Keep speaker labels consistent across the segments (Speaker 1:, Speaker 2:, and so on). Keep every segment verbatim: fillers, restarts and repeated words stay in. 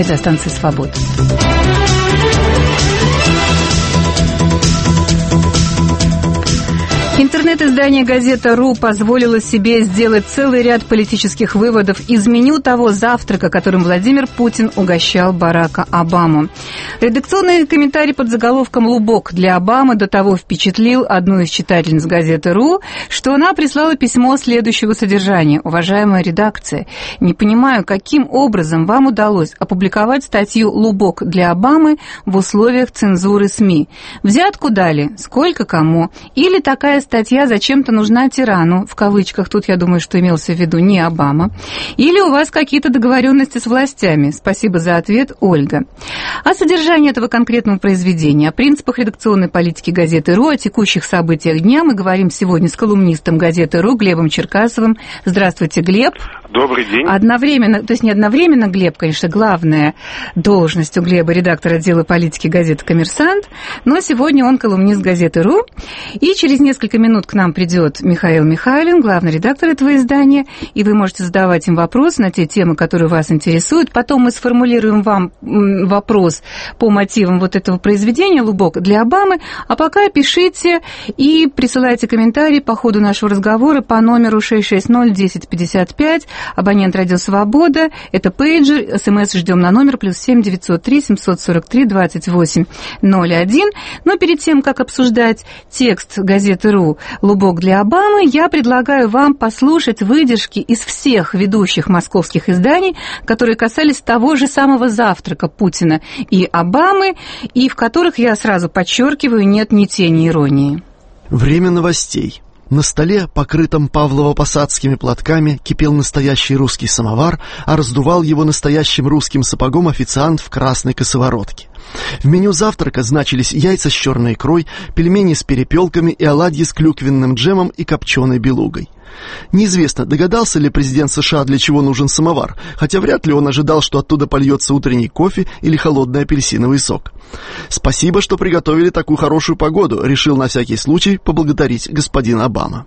Speaker 1: радиостанции «Свобода». Интернет-издание «Газета.ру» позволило себе сделать целый ряд политических выводов из меню того завтрака, которым Владимир Путин угощал Барака Обаму. Редакционный комментарий под заголовком «Лубок для Обамы» до того впечатлил одну из читательниц «Газеты.ру», что она прислала письмо следующего содержания. «Уважаемая редакция, не понимаю, каким образом вам удалось опубликовать статью «Лубок для Обамы» в условиях цензуры СМИ. Взятку дали? Сколько кому? Или такая статья зачем-то нужна тирану, в кавычках, тут я думаю, что имелся в виду не Обама, или у вас какие-то договоренности с властями? Спасибо за ответ, Ольга». О содержании этого конкретного произведения, о принципах редакционной политики «Газеты.ру», о текущих событиях дня мы говорим сегодня с колумнистом «Газеты.ру» Глебом Черкасовым. Здравствуйте, Глеб.
Speaker 2: Добрый день.
Speaker 1: Одновременно, то есть не одновременно Глеб, конечно, главная должность у Глеба — редактор отдела политики газеты «Коммерсант», но сегодня он колумнист «Газеты.ру». И через несколько минут к нам придет Михаил Михайлин, главный редактор этого издания, и вы можете задавать им вопросы на те темы, которые вас интересуют. Потом мы сформулируем вам вопрос по мотивам вот этого произведения «Лубок для Обамы», а пока пишите и присылайте комментарии по ходу нашего разговора по номеру шесть шесть ноль десять пятьдесят пять, абонент «Радио Свобода», это пейджер, смс ждем на номер плюс семь девятьсот три семьсот сорок три двадцать восемь ноль один. Но перед тем, как обсуждать текст «Газеты.ру» «Лубок для Обамы», я предлагаю вам послушать выдержки из всех ведущих московских изданий, которые касались того же самого завтрака Путина и Обамы, и в которых, я сразу подчеркиваю, нет ни тени иронии.
Speaker 3: Время новостей. На столе, покрытом павлово-посадскими платками, кипел настоящий русский самовар, а раздувал его настоящим русским сапогом официант в красной косоворотке. В меню завтрака значились яйца с черной икрой, пельмени с перепелками и оладьи с клюквенным джемом и копченой белугой. Неизвестно, догадался ли президент США, для чего нужен самовар, хотя вряд ли он ожидал, что оттуда польется утренний кофе или холодный апельсиновый сок. «Спасибо, что приготовили такую хорошую погоду», — решил на всякий случай поблагодарить господин Обама.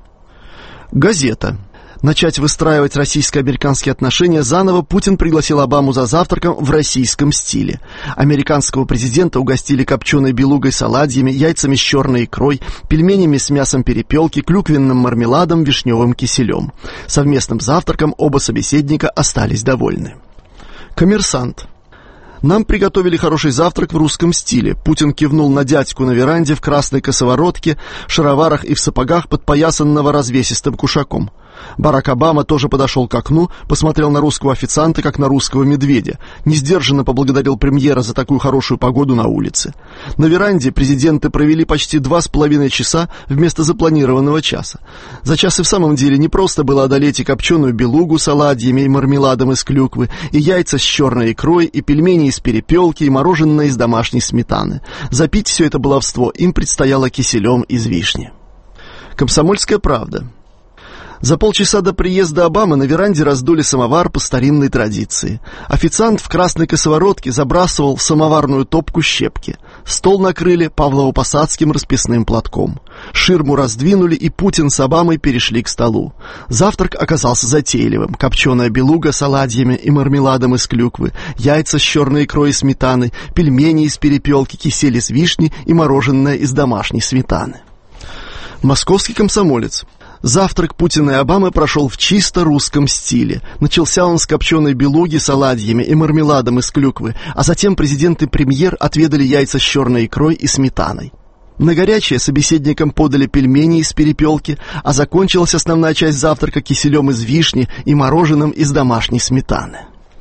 Speaker 3: Газета. Начать выстраивать российско-американские отношения заново Путин пригласил Обаму за завтраком в российском стиле. Американского президента угостили копченой белугой с оладьями, яйцами с черной икрой, пельменями с мясом перепелки, клюквенным мармеладом, вишневым киселем. Совместным завтраком оба собеседника остались довольны. Коммерсант. Нам приготовили хороший завтрак в русском стиле. Путин кивнул на дядьку на веранде в красной косоворотке, шароварах и в сапогах, подпоясанного развесистым кушаком. Барак Обама тоже подошел к окну, посмотрел на русского официанта, как на русского медведя, несдержанно поблагодарил премьера за такую хорошую погоду на улице. На веранде президенты провели почти два с половиной часа вместо запланированного часа. За час и в самом деле непросто было одолеть и копченую белугу с оладьями и мармеладом из клюквы, и яйца с черной икрой, и пельмени из перепелки, и мороженое из домашней сметаны. Запить все это баловство им предстояло киселем из вишни. Комсомольская правда. За полчаса до приезда Обамы на веранде раздули самовар по старинной традиции. Официант в красной косоворотке забрасывал в самоварную топку щепки. Стол накрыли павлово-посадским расписным платком. Ширму раздвинули, и Путин с Обамой перешли к столу. Завтрак оказался затейливым. Копченая белуга с оладьями и мармеладом из клюквы, яйца с черной икрой и сметаной, пельмени из перепелки, кисель из вишни и мороженое из домашней сметаны. Московский комсомолец. Завтрак Путина и Обамы прошел в чисто русском стиле. Начался он с копченой белуги с оладьями и мармеладом из клюквы, а затем президент и премьер отведали яйца с черной икрой и сметаной. На горячее собеседникам подали пельмени из перепелки, а закончилась основная часть завтрака киселем из вишни и мороженым из домашней сметаны.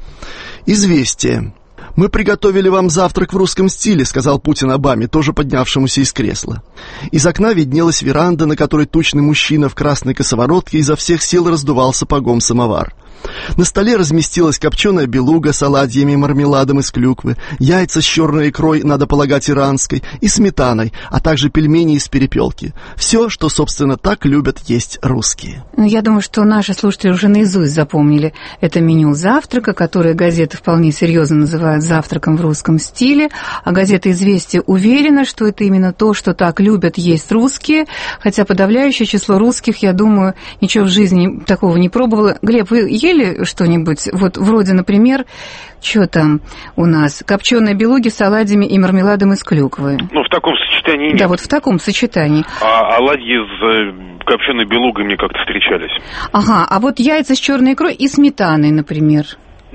Speaker 3: Известие. «Мы приготовили вам завтрак в русском стиле», — сказал Путин Обаме, тоже поднявшемуся из кресла. Из окна виднелась веранда, на которой тучный мужчина в красной косоворотке изо всех сил раздувал сапогом самовар. На столе разместилась копченая белуга с оладьями и мармеладом из клюквы, яйца с черной икрой, надо полагать, иранской, и сметаной, а также пельмени из перепелки. Все, что, собственно, так любят есть русские.
Speaker 1: Я думаю, что наши слушатели уже наизусть запомнили это меню завтрака, которое газеты вполне серьезно называют завтраком в русском стиле, а газета «Известия» уверена, что это именно то, что так любят есть русские, хотя подавляющее число русских, я думаю, ничего в жизни такого не пробовало. Глеб, вы ели ели что-нибудь? Вот вроде, например, что там у нас? Копченые белуги с оладьями и мармеладом из клюквы.
Speaker 2: Ну, в таком сочетании нет.
Speaker 1: Да, вот в таком сочетании.
Speaker 2: А оладьи с копченой белугой мне как-то встречались.
Speaker 1: Ага, а вот яйца с черной икрой и сметаной, например.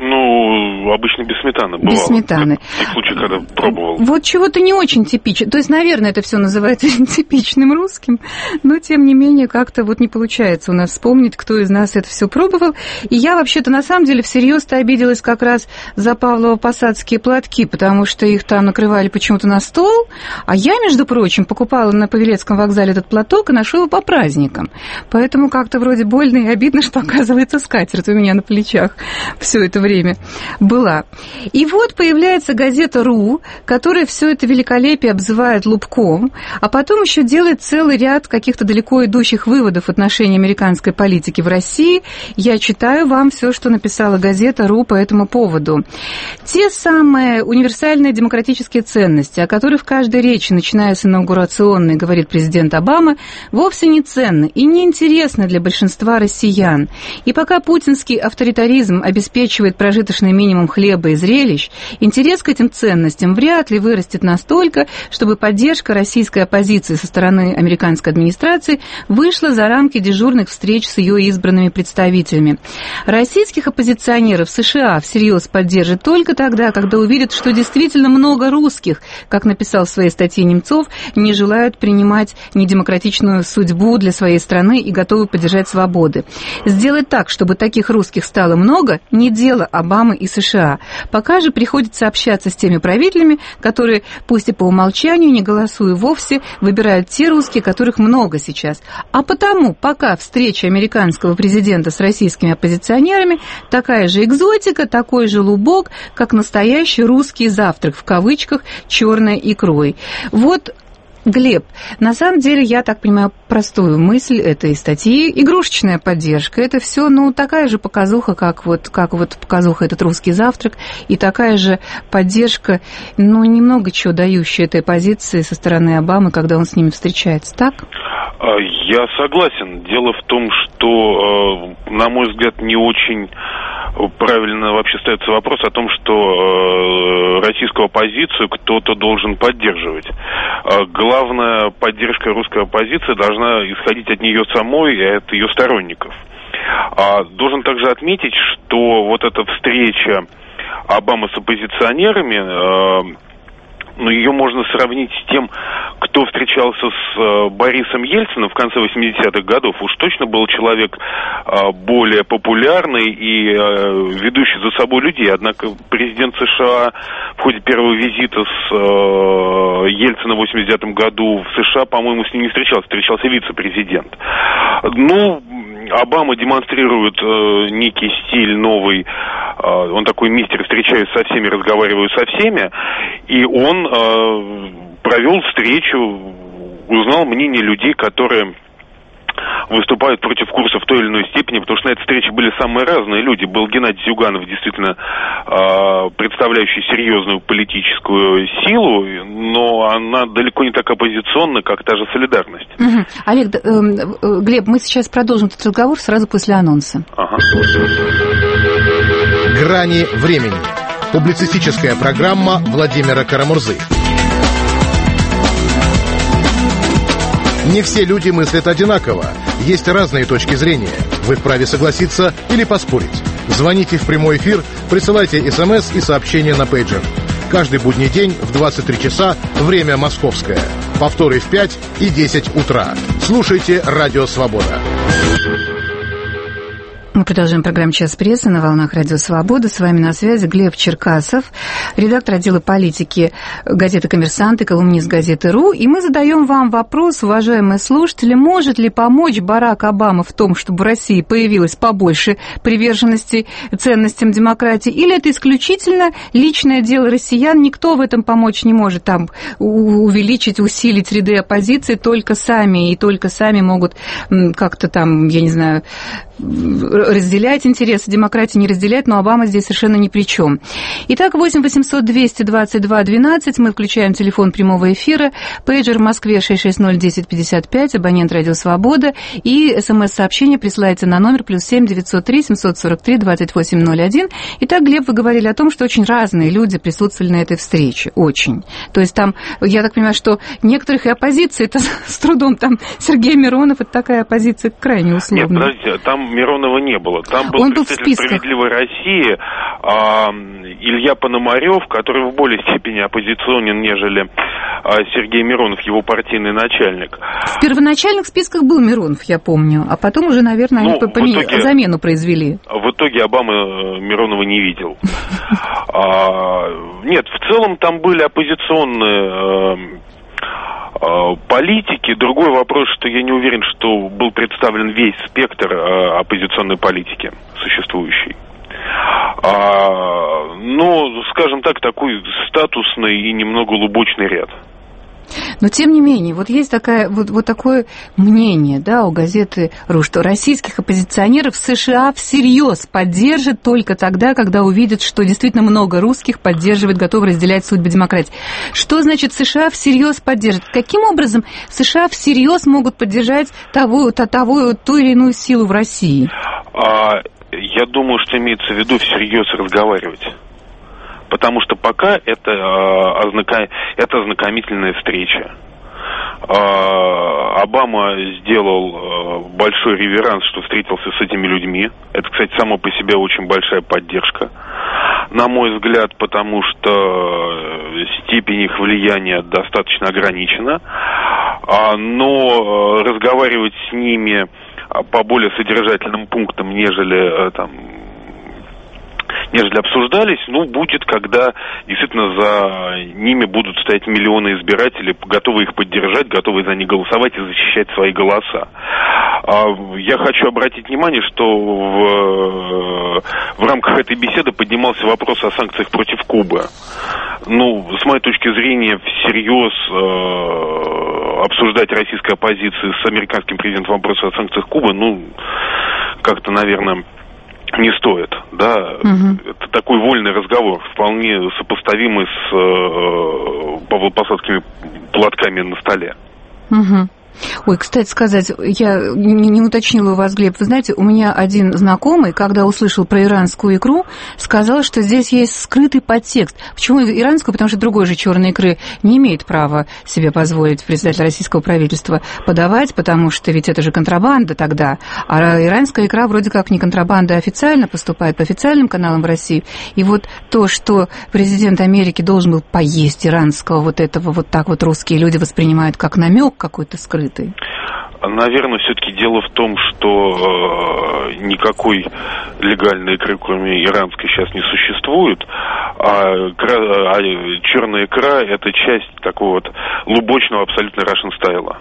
Speaker 2: Ну, обычно без сметаны бывало.
Speaker 1: Без сметаны.
Speaker 2: В тех случаях, когда пробовал.
Speaker 1: Вот чего-то не очень типично. То есть, наверное, это все называется типичным русским, но, тем не менее, как-то вот не получается у нас вспомнить, кто из нас это все пробовал. И я, вообще-то, на самом деле, всерьез-то обиделась как раз за Павлово-Посадские платки, потому что их там накрывали почему-то на стол, а я, между прочим, покупала на Павелецком вокзале этот платок и ношу его по праздникам. Поэтому как-то вроде больно и обидно, что, оказывается, скатерть у меня на плечах все это время время была. И вот появляется газета «Ру», которая все это великолепие обзывает лупком, а потом еще делает целый ряд каких-то далеко идущих выводов в отношении американской политики в России. Я читаю вам все, что написала газета «Ру» по этому поводу. Те самые универсальные демократические ценности, о которых в каждой речи, начиная с инаугурационной, говорит президент Обама, вовсе не ценны и не интересны для большинства россиян. И пока путинский авторитаризм обеспечивает прожиточный минимум хлеба и зрелищ, интерес к этим ценностям вряд ли вырастет настолько, чтобы поддержка российской оппозиции со стороны американской администрации вышла за рамки дежурных встреч с ее избранными представителями. Российских оппозиционеров США всерьез поддержат только тогда, когда увидят, что действительно много русских, как написал в своей статье Немцов, не желают принимать недемократичную судьбу для своей страны и готовы поддержать свободы. Сделать так, чтобы таких русских стало много, не дело Обамы и США. Пока же приходится общаться с теми правителями, которые, пусть и по умолчанию, не голосуя вовсе, выбирают те русские, которых много сейчас. А потому, пока встреча американского президента с российскими оппозиционерами такая же экзотика, такой же лубок, как настоящий русский завтрак, в кавычках, черной икрой. Вот, Глеб, на самом деле, я так понимаю, простую мысль этой статьи, игрушечная поддержка, это все, ну, такая же показуха, как вот, как вот показуха этот русский завтрак, и такая же поддержка, ну, немного чего дающая этой позиции со стороны Обамы, когда он с ними встречается, так?
Speaker 2: Я согласен. Дело в том, что, на мой взгляд, не очень правильно вообще ставится вопрос о том, что российскую оппозицию кто-то должен поддерживать. Главная поддержка русской оппозиции должна исходить от нее самой и от ее сторонников. Должен также отметить, что вот эта встреча Обамы с оппозиционерами, ну, ее можно сравнить с тем, кто встречался с Борисом Ельциным в конце восьмидесятых годов. Уж точно был человек более популярный и ведущий за собой людей. Однако президент США в ходе первого визита с Ельциным в восьмидесятом году в США, по-моему, с ним не встречался. Встречался вице-президент. Ну, Обама демонстрирует э, некий стиль новый, э, он такой мистер, встречаюсь со всеми, разговариваю со всеми, и он э, провел встречу, узнал мнение людей, которые выступают против курса в той или иной степени, потому что на этой встрече были самые разные люди. Был Геннадий Зюганов, действительно э, представляющий серьезную политическую силу, но она далеко не так оппозиционна, как та же «Солидарность».
Speaker 1: Угу. Олег, э, э, Глеб, мы сейчас продолжим этот разговор сразу после анонса.
Speaker 2: Ага.
Speaker 4: «Грани времени». Публицистическая программа Владимира Карамурзы. Не все люди мыслят одинаково. Есть разные точки зрения. Вы вправе согласиться или поспорить. Звоните в прямой эфир, присылайте смс и сообщения на пейджер. Каждый будний день в двадцать три часа, время московское. Повторы в пять и десять утра. Слушайте «Радио Свобода».
Speaker 1: Мы продолжаем программу «Час прессы» на волнах «Радио Свобода». С вами на связи Глеб Черкасов, редактор отдела политики газеты «Коммерсант» и колумнист газеты «Ру». И мы задаем вам вопрос, уважаемые слушатели, может ли помочь Барак Обама в том, чтобы в России появилось побольше приверженности ценностям демократии, или это исключительно личное дело россиян, никто в этом помочь не может, там увеличить, усилить ряды оппозиции, только сами, и только сами могут как-то там, я не знаю, разделяет интересы демократии, не разделяет, но Обама здесь совершенно ни при чем. Итак, восемь восемьсот двести двадцать два двенадцать, мы включаем телефон прямого эфира, пейджер в Москве шесть шесть ноль десять пятьдесят пять, абонент Радио Свобода, и смс-сообщение присылайте на номер плюс семь девятьсот три семьсот сорок три двадцать восемь ноль один. Итак, Глеб, вы говорили о том, что очень разные люди присутствовали на этой встрече, очень. То есть там, я так понимаю, что некоторых и оппозиции, это с трудом, там Сергей Миронов, это такая оппозиция крайне условная.
Speaker 2: Нет, подождите, там Миронова не было. Там был
Speaker 1: Он был
Speaker 2: представитель «Справедливой России» а, Илья Пономарев, который в более степени оппозиционен, нежели а, Сергей Миронов, его партийный начальник.
Speaker 1: В первоначальных списках был Миронов, я помню, а потом уже, наверное, ну, они помен... итоге, замену произвели.
Speaker 2: В итоге Обама Миронова не видел. Нет, в целом там были оппозиционные политики. Другой вопрос, что я не уверен, что был представлен весь спектр оппозиционной политики существующей. Но, скажем так, такой статусный и немного лубочный ряд.
Speaker 1: Но, тем не менее, вот есть такая, вот, вот такое мнение, да, у газеты «Ру», что российских оппозиционеров США всерьез поддержат только тогда, когда увидят, что действительно много русских поддерживает, готовы разделять судьбы демократии. Что значит США всерьез поддержат? Каким образом США всерьез могут поддержать того, того, ту или иную силу в России?
Speaker 2: А, я думаю, что имеется в виду всерьез разговаривать. Потому что пока это, э, ознака... это ознакомительная встреча. Э, Обама сделал э, большой реверанс, что встретился с этими людьми. Это, кстати, само по себе очень большая поддержка, на мой взгляд, потому что степень их влияния достаточно ограничена. А, но э, разговаривать с ними по более содержательным пунктам, нежели э, там... нежели обсуждались, ну, будет, когда действительно за ними будут стоять миллионы избирателей, готовы их поддержать, готовы за них голосовать и защищать свои голоса. Я хочу обратить внимание, что в, в рамках этой беседы поднимался вопрос о санкциях против Кубы. Ну, с моей точки зрения, всерьез э, обсуждать российской оппозиции с американским президентом вопрос о санкциях Кубы, ну, как-то, наверное... не стоит, да, угу. Это такой вольный разговор, вполне сопоставимый с э, павлопосадскими платками на столе.
Speaker 1: Угу. Ой, кстати сказать, я не, не уточнила у вас, Глеб, вы знаете, у меня один знакомый, когда услышал про иранскую икру, сказал, что здесь есть скрытый подтекст. Почему иранскую? Потому что другой же черной икры не имеет права себе позволить председатель российского правительства подавать, потому что ведь это же контрабанда тогда. А иранская икра вроде как не контрабанда, а официально поступает по официальным каналам в России. И вот то, что президент Америки должен был поесть иранского вот этого, вот так вот русские люди воспринимают как намек какой-то скрытый.
Speaker 2: Наверное, все-таки дело в том, что э, никакой легальной икры, кроме иранской, сейчас не существует, а, кра, а черная икра – это часть такого вот лубочного абсолютно Russian стайла.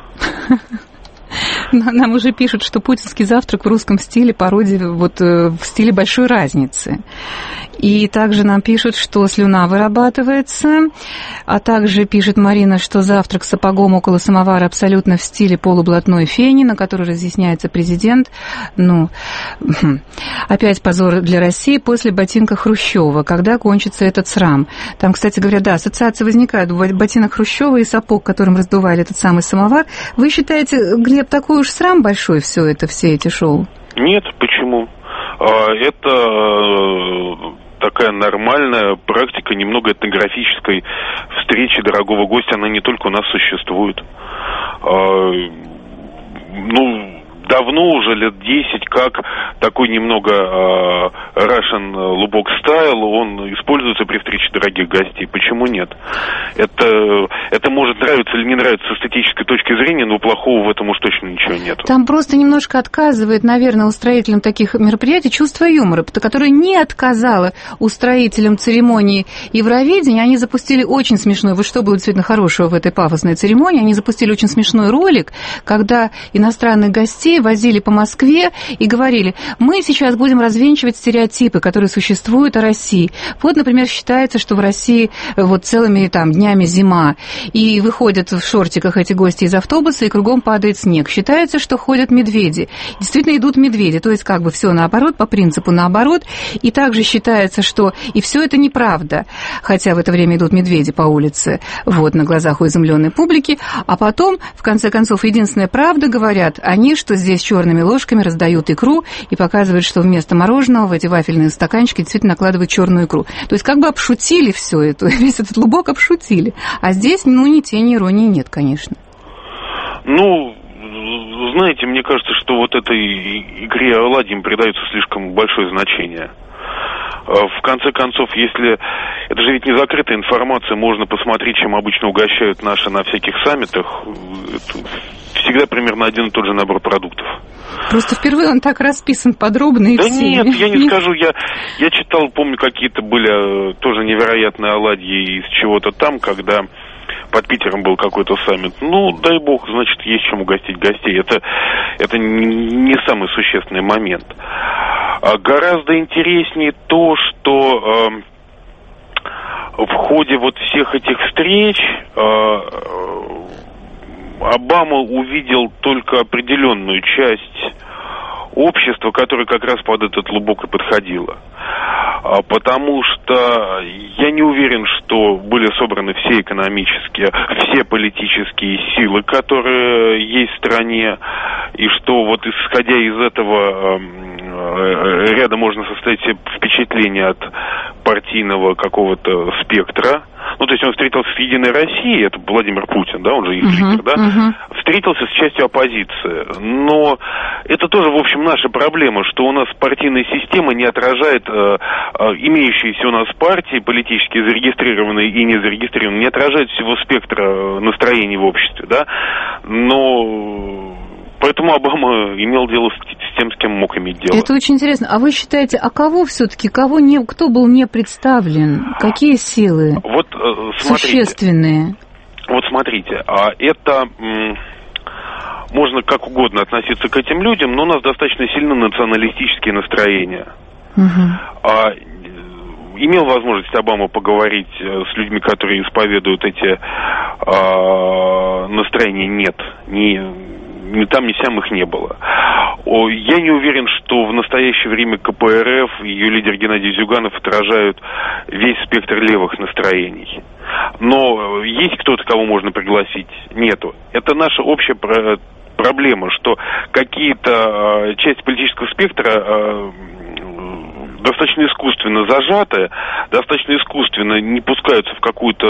Speaker 1: Нам уже пишут, что путинский завтрак в русском стиле пародия вот в стиле большой разницы. И также нам пишут, что слюна вырабатывается, а также пишет Марина, что завтрак с сапогом около самовара абсолютно в стиле полублатной фени, на которой разъясняется президент. Ну, опять позор для России после ботинка Хрущева. Когда кончится этот срам? Там, кстати говоря, да, ассоциации возникают. Ботинок Хрущева и сапог, которым раздували этот самый самовар. Вы считаете, Глеб, такой уж срам большой все это, все эти шоу?
Speaker 2: Нет, почему? Это такая нормальная практика немного этнографической встречи дорогого гостя. Она не только у нас существует. Ну, давно уже, лет десять, как такой немного э, Russian лубок стайл, он используется при встрече дорогих гостей. Почему нет? Это, это может нравиться или не нравиться с эстетической точки зрения, но плохого в этом уж точно ничего нет.
Speaker 1: Там просто немножко отказывает, наверное, устроителям таких мероприятий чувство юмора, которое не отказало устроителям церемонии Евровидения. Они запустили очень смешной, вот что было действительно хорошего в этой пафосной церемонии, они запустили очень смешной ролик, когда иностранных гостей людей, возили по Москве и говорили, мы сейчас будем развенчивать стереотипы, которые существуют о России. Вот, например, считается, что в России вот целыми там днями зима, и выходят в шортиках эти гости из автобуса, и кругом падает снег. Считается, что ходят медведи. Действительно идут медведи, то есть как бы все наоборот, по принципу наоборот. И также считается, что и все это неправда, хотя в это время идут медведи по улице, вот, на глазах у изумленной публики. А потом, в конце концов, единственная правда, говорят они, что здесь черными ложками раздают икру и показывают, что вместо мороженого в эти вафельные стаканчики действительно накладывают черную икру. То есть как бы обшутили все это, весь этот лубок обшутили. А здесь, ну, ни тени иронии нет, конечно.
Speaker 2: Ну, знаете, мне кажется, что вот этой игре оладьям придается слишком большое значение. В конце концов, если... Это же ведь не закрытая информация, можно посмотреть, чем обычно угощают наши на всяких саммитах. Это всегда примерно один и тот же набор продуктов.
Speaker 1: Просто впервые он так расписан подробно и
Speaker 2: да
Speaker 1: все.
Speaker 2: нет, я не скажу. Я, я читал, помню, какие-то были тоже невероятные оладьи из чего-то там, когда... Под Питером был какой-то саммит. Ну, дай бог, значит, есть чем угостить гостей. Это, это не самый существенный момент. А гораздо интереснее то, что э, в ходе вот всех этих встреч э, Обама увидел только определенную часть общества, которое как раз под этот лубок и подходило. Потому что я не уверен, что были собраны все экономические, все политические силы, которые есть в стране, и что вот исходя из этого ряда можно составить себе впечатление от партийного какого-то спектра. Ну, то есть он встретился с «Единой Россией», это Владимир Путин, да, он же их
Speaker 1: uh-huh,
Speaker 2: лидер, да, uh-huh. встретился с частью оппозиции. Но это тоже, в общем, наша проблема, что у нас партийная система не отражает э, э, имеющиеся у нас партии, политически зарегистрированные и не зарегистрированные, не отражают всего спектра настроений в обществе, да, но... Поэтому Обама имел дело с тем, с кем мог иметь дело.
Speaker 1: Это очень интересно. А вы считаете, а кого все-таки, кого не, кто был не представлен? Какие силы?
Speaker 2: Вот, смотрите,
Speaker 1: существенные?
Speaker 2: Вот смотрите, а это... Можно как угодно относиться к этим людям, но у нас достаточно сильно националистические настроения.
Speaker 1: Угу.
Speaker 2: А, имел возможность Обама поговорить с людьми, которые исповедуют эти а, настроения? Нет, не... Ни там, ни сям их не было. Я не уверен, что в настоящее время ка пэ эр эф и ее лидер Геннадий Зюганов отражают весь спектр левых настроений. Но есть кто-то, кого можно пригласить? Нету. Это наша общая проблема, что какие-то части политического спектра достаточно искусственно зажатые, достаточно искусственно не пускаются в какую-то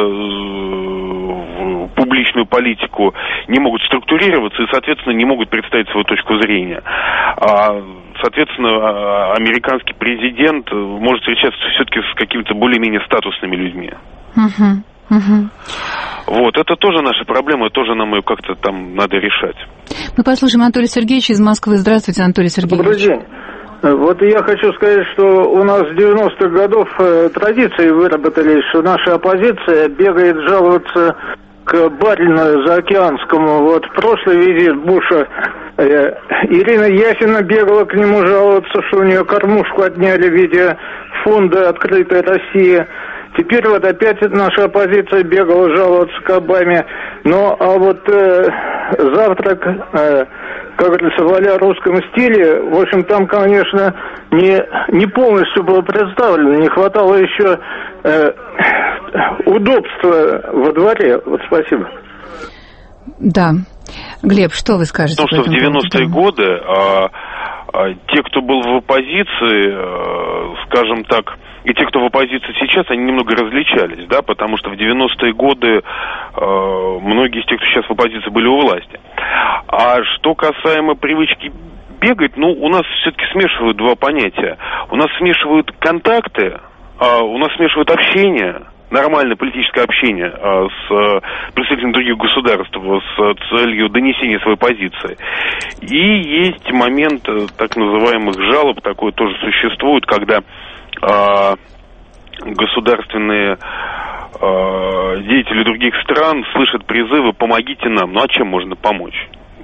Speaker 2: э, публичную политику, не могут структурироваться и, соответственно, не могут представить свою точку зрения. А, соответственно, американский президент может встречаться все-таки с какими-то более-менее статусными людьми.
Speaker 1: Uh-huh. Uh-huh.
Speaker 2: Вот, это тоже наша проблема, тоже нам ее как-то там надо решать.
Speaker 1: Мы послушаем Анатолия Сергеевича из Москвы. Здравствуйте, Анатолий Сергеевич.
Speaker 5: Добрый день. Вот я хочу сказать, что у нас с девяностых годов э, традиции выработались, что наша оппозиция бегает жаловаться к барину заокеанскому. Вот в прошлый визит Буша э, Ирина Ясина бегала к нему жаловаться, что у нее кормушку отняли в виде фонда «Открытая Россия». Теперь вот опять наша оппозиция бегала жаловаться к Обаме. Ну, а вот э, завтрак... Э, как говорится, в а-ля русском стиле, в общем, там, конечно, не, не полностью было представлено, не хватало еще э, удобства во дворе. Вот спасибо.
Speaker 1: Да. Глеб, что вы скажете?
Speaker 2: Потому что в девяностые годы а, а, те, кто был в оппозиции, а, скажем так, и те, кто в оппозиции сейчас, они немного различались, да, потому что в девяностые годы э, многие из тех, кто сейчас в оппозиции, были у власти. А что касаемо привычки бегать, ну, у нас все-таки смешивают два понятия. У нас смешивают контакты, а у нас смешивают общение, нормальное политическое общение а, с а, представителями других государств с целью донесения своей позиции. И есть момент так называемых жалоб, такое тоже существует, когда а, государственные а, деятели других стран слышат призывы «помогите нам». Ну а чем можно помочь?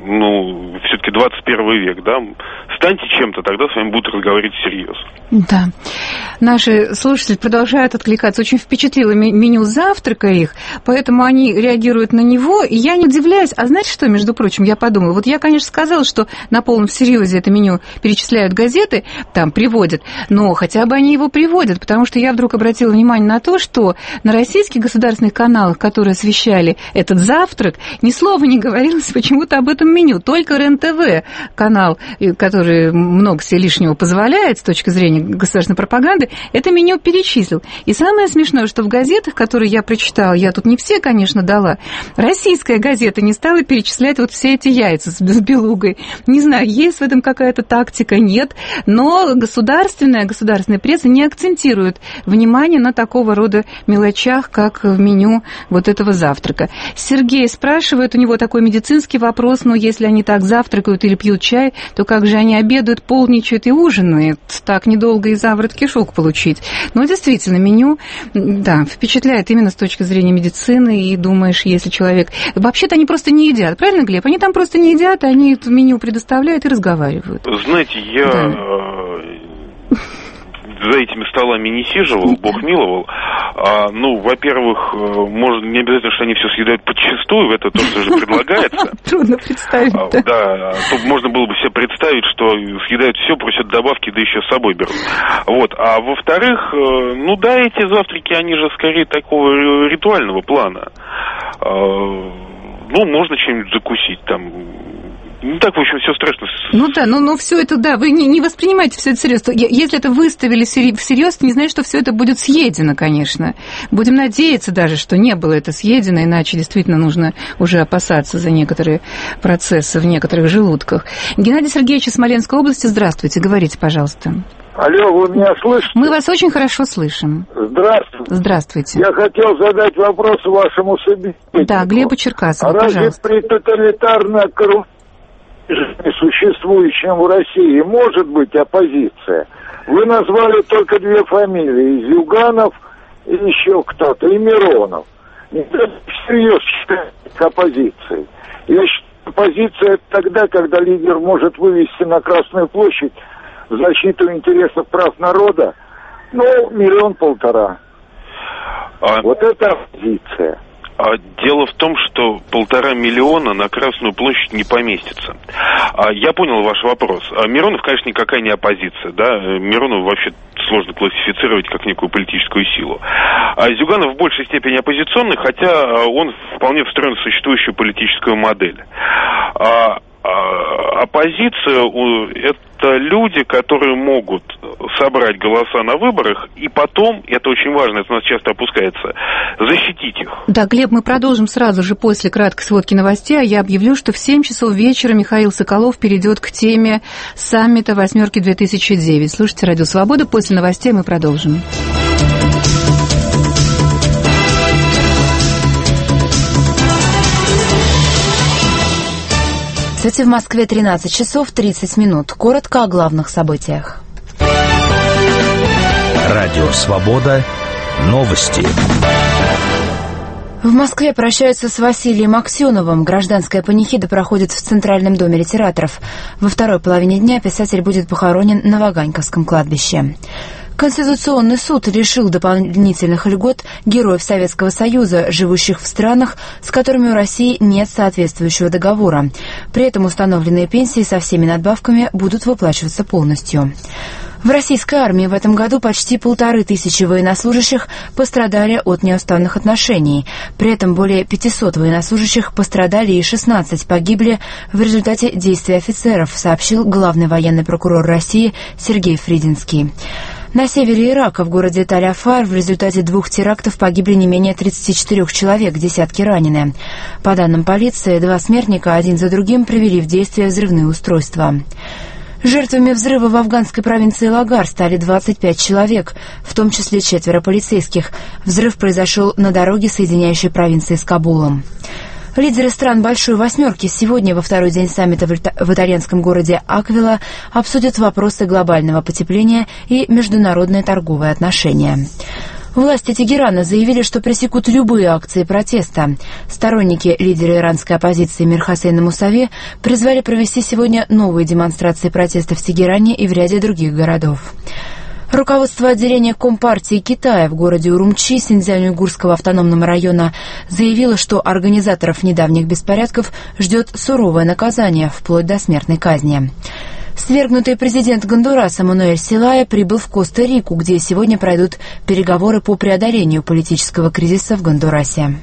Speaker 2: ну, все-таки двадцать первый век, да, станьте чем-то, тогда с вами будут разговаривать всерьез.
Speaker 1: Да. Наши слушатели продолжают откликаться. Очень впечатлило меню завтрака их, поэтому они реагируют на него, и я не удивляюсь. А знаете что, между прочим, я подумала, вот я, конечно, сказала, что на полном серьезе это меню перечисляют газеты, там, приводят, но хотя бы они его приводят, потому что я вдруг обратила внимание на то, что на российских государственных каналах, которые освещали этот завтрак, ни слова не говорилось почему-то об этом меню. Только РЕН-ТВ канал, который много себе лишнего позволяет с точки зрения государственной пропаганды, это меню перечислил. И самое смешное, что в газетах, которые я прочитала, я тут не все, конечно, дала, российская газета не стала перечислять вот все эти яйца с белугой. Не знаю, есть в этом какая-то тактика, нет, но государственная, государственная пресса не акцентирует внимание на такого рода мелочах, как в меню вот этого завтрака. Сергей спрашивает, у него такой медицинский вопрос, но если они так завтракают или пьют чай, то как же они обедают, полничают и ужинают? Так недолго и заворот кишок получить. Но действительно, меню, да, впечатляет именно с точки зрения медицины, и думаешь, если человек... Вообще-то они просто не едят, правильно, Глеб? Они там просто не едят, они это меню предоставляют и разговаривают.
Speaker 2: Знаете, я... Да. За этими столами не сиживал, Бог миловал. А, ну, во-первых, может, не обязательно, что они все съедают подчистую, это то, что же предлагается.
Speaker 1: Трудно представить.
Speaker 2: А, да, тут можно было бы себе представить, что съедают все, просят добавки, да еще с собой берут. Вот. А во-вторых, ну да, эти завтраки, они же скорее такого ритуального плана. А, ну, можно чем-нибудь закусить там. Не так, в общем, все страшно.
Speaker 1: Ну да, но, но все это, да, вы не, не воспринимаете все это всерьез. Если это выставили всерьез, то не значит, что все это будет съедено, конечно. Будем надеяться даже, что не было это съедено, иначе действительно нужно уже опасаться за некоторые процессы в некоторых желудках. Геннадий Сергеевич из Смоленской области, здравствуйте, говорите, пожалуйста.
Speaker 6: Алло, вы меня слышите?
Speaker 1: Мы вас очень хорошо слышим.
Speaker 6: Здравствуйте.
Speaker 1: Здравствуйте.
Speaker 6: Я хотел задать вопрос вашему собеседнику.
Speaker 1: Да, Глебу Черкасову,
Speaker 6: а разве
Speaker 1: пожалуйста.
Speaker 6: при тоталитарной коррупции, существующем в России, может быть оппозиция? Вы назвали только две фамилии: Зюганов и еще кто-то, и Миронов. Никто всерьез считает оппозицией. Я считаю, оппозиция — это тогда, когда лидер может вывести на Красную площадь в защиту интересов прав народа, ну, миллион-полтора. А... Вот это оппозиция.
Speaker 2: Дело в том, что полтора миллиона на Красную площадь не поместится. Я понял ваш вопрос. Миронов, конечно, никакая не оппозиция, да. Миронов вообще сложно классифицировать как некую политическую силу. А Зюганов в большей степени оппозиционный, хотя он вполне встроен в существующую политическую модель. А оппозиция – это люди, которые могут собрать голоса на выборах и потом, это очень важно, это у нас часто опускается, защитить их.
Speaker 1: Да, Глеб, мы продолжим сразу же после краткой сводки новостей, а я объявлю, что в семь часов вечера Михаил Соколов перейдет к теме саммита «Восьмерки две тысячи девять». Слушайте «Радио Свобода», после новостей мы продолжим. В Москве тринадцать часов тридцать минут. Коротко о главных событиях.
Speaker 7: Радио «Свобода». Новости.
Speaker 1: В Москве прощаются с Василием Аксеновым. Гражданская панихида проходит в Центральном доме литераторов. Во второй половине дня писатель будет похоронен на Ваганьковском кладбище. Конституционный суд лишил дополнительных льгот героев Советского Союза, живущих в странах, с которыми у России нет соответствующего договора. При этом установленные пенсии со всеми надбавками будут выплачиваться полностью. В российской армии в этом году почти полторы тысячи военнослужащих пострадали от неуставных отношений. При этом более пятисот военнослужащих пострадали и шестнадцать погибли в результате действий офицеров, сообщил главный военный прокурор России Сергей Фридинский. На севере Ирака, в городе Таль-Афар, в результате двух терактов погибли не менее тридцати четырёх человек, десятки ранены. По данным полиции, два смертника один за другим привели в действие взрывные устройства. Жертвами взрыва в афганской провинции Лагар стали двадцать пять человек, в том числе четверо полицейских. Взрыв произошел на дороге, соединяющей провинции с Кабулом. Лидеры стран Большой Восьмерки сегодня, во второй день саммита в итальянском городе Аквила, обсудят вопросы глобального потепления и международные торговые отношения.
Speaker 8: Власти Тегерана заявили, что пресекут любые акции протеста. Сторонники лидера иранской оппозиции Мир Хосейна Мусави призвали провести сегодня новые демонстрации протеста в Тегеране и в ряде других городов. Руководство отделения Компартии Китая в городе Урумчи Синьцзянь-Уйгурского автономного района заявило, что организаторов недавних беспорядков ждет суровое наказание, вплоть до смертной казни. Свергнутый президент Гондураса Мануэль Селая прибыл в Коста-Рику, где сегодня пройдут переговоры по преодолению политического кризиса в Гондурасе.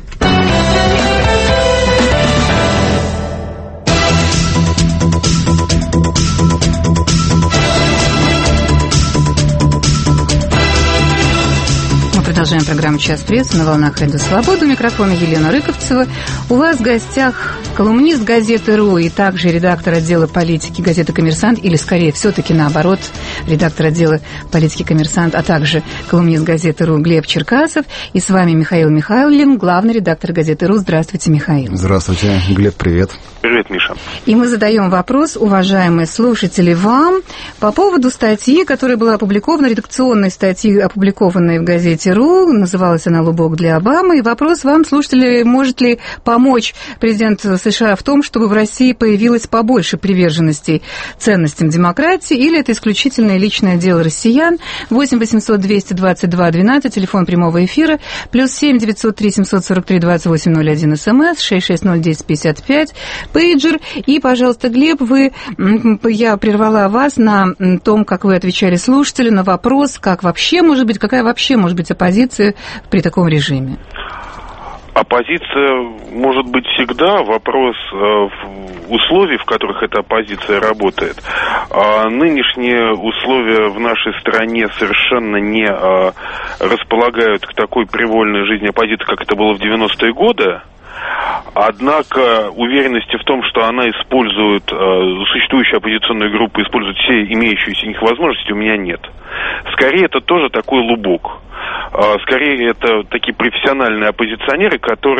Speaker 1: Продолжаем программу «Час прессы» на волнах Радио Свобода. У микрофона Елена Рыковцева. У вас в гостях колумнист газеты «РУ» и также редактор отдела политики газеты «Коммерсант», или, скорее, все-таки наоборот, редактор отдела политики «Коммерсант», а также колумнист газеты «РУ» Глеб Черкасов. И с вами Михаил Михайлин, главный редактор газеты «РУ». Здравствуйте, Михаил.
Speaker 3: Здравствуйте, Глеб, привет.
Speaker 2: Привет, Миша.
Speaker 1: И мы задаем вопрос, уважаемые слушатели, вам по поводу статьи, которая была опубликована, редакционной статьи, опубликованной в газете «РУ». Называлась она «Лубок для Обамы». И вопрос вам, слушатели, может ли помочь президент США в том, чтобы в России появилось побольше приверженностей ценностям демократии, или это исключительно личное дело россиян? восемь восемьсот двести двадцать два двенадцать, телефон прямого эфира, плюс семь девятьсот три семьсот сорок три двадцать восемь ноль один, смс, шесть шесть ноль десять пятьдесят пять, пейджер. И, пожалуйста, Глеб, вы, я прервала вас на том, как вы отвечали слушателю на вопрос, как вообще может быть, какая вообще может быть оппозиция при таком режиме?
Speaker 2: Оппозиция может быть всегда. Вопрос э, условий, в которых эта оппозиция работает. А нынешние условия в нашей стране совершенно не э, располагают к такой привольной жизни оппозиции, как это было в девяностые годы. Однако уверенности в том, что она использует, э, существующая оппозиционная группа использует все имеющиеся у них возможности, у меня нет. Скорее, это тоже такой лубок. Э, скорее, это такие профессиональные оппозиционеры,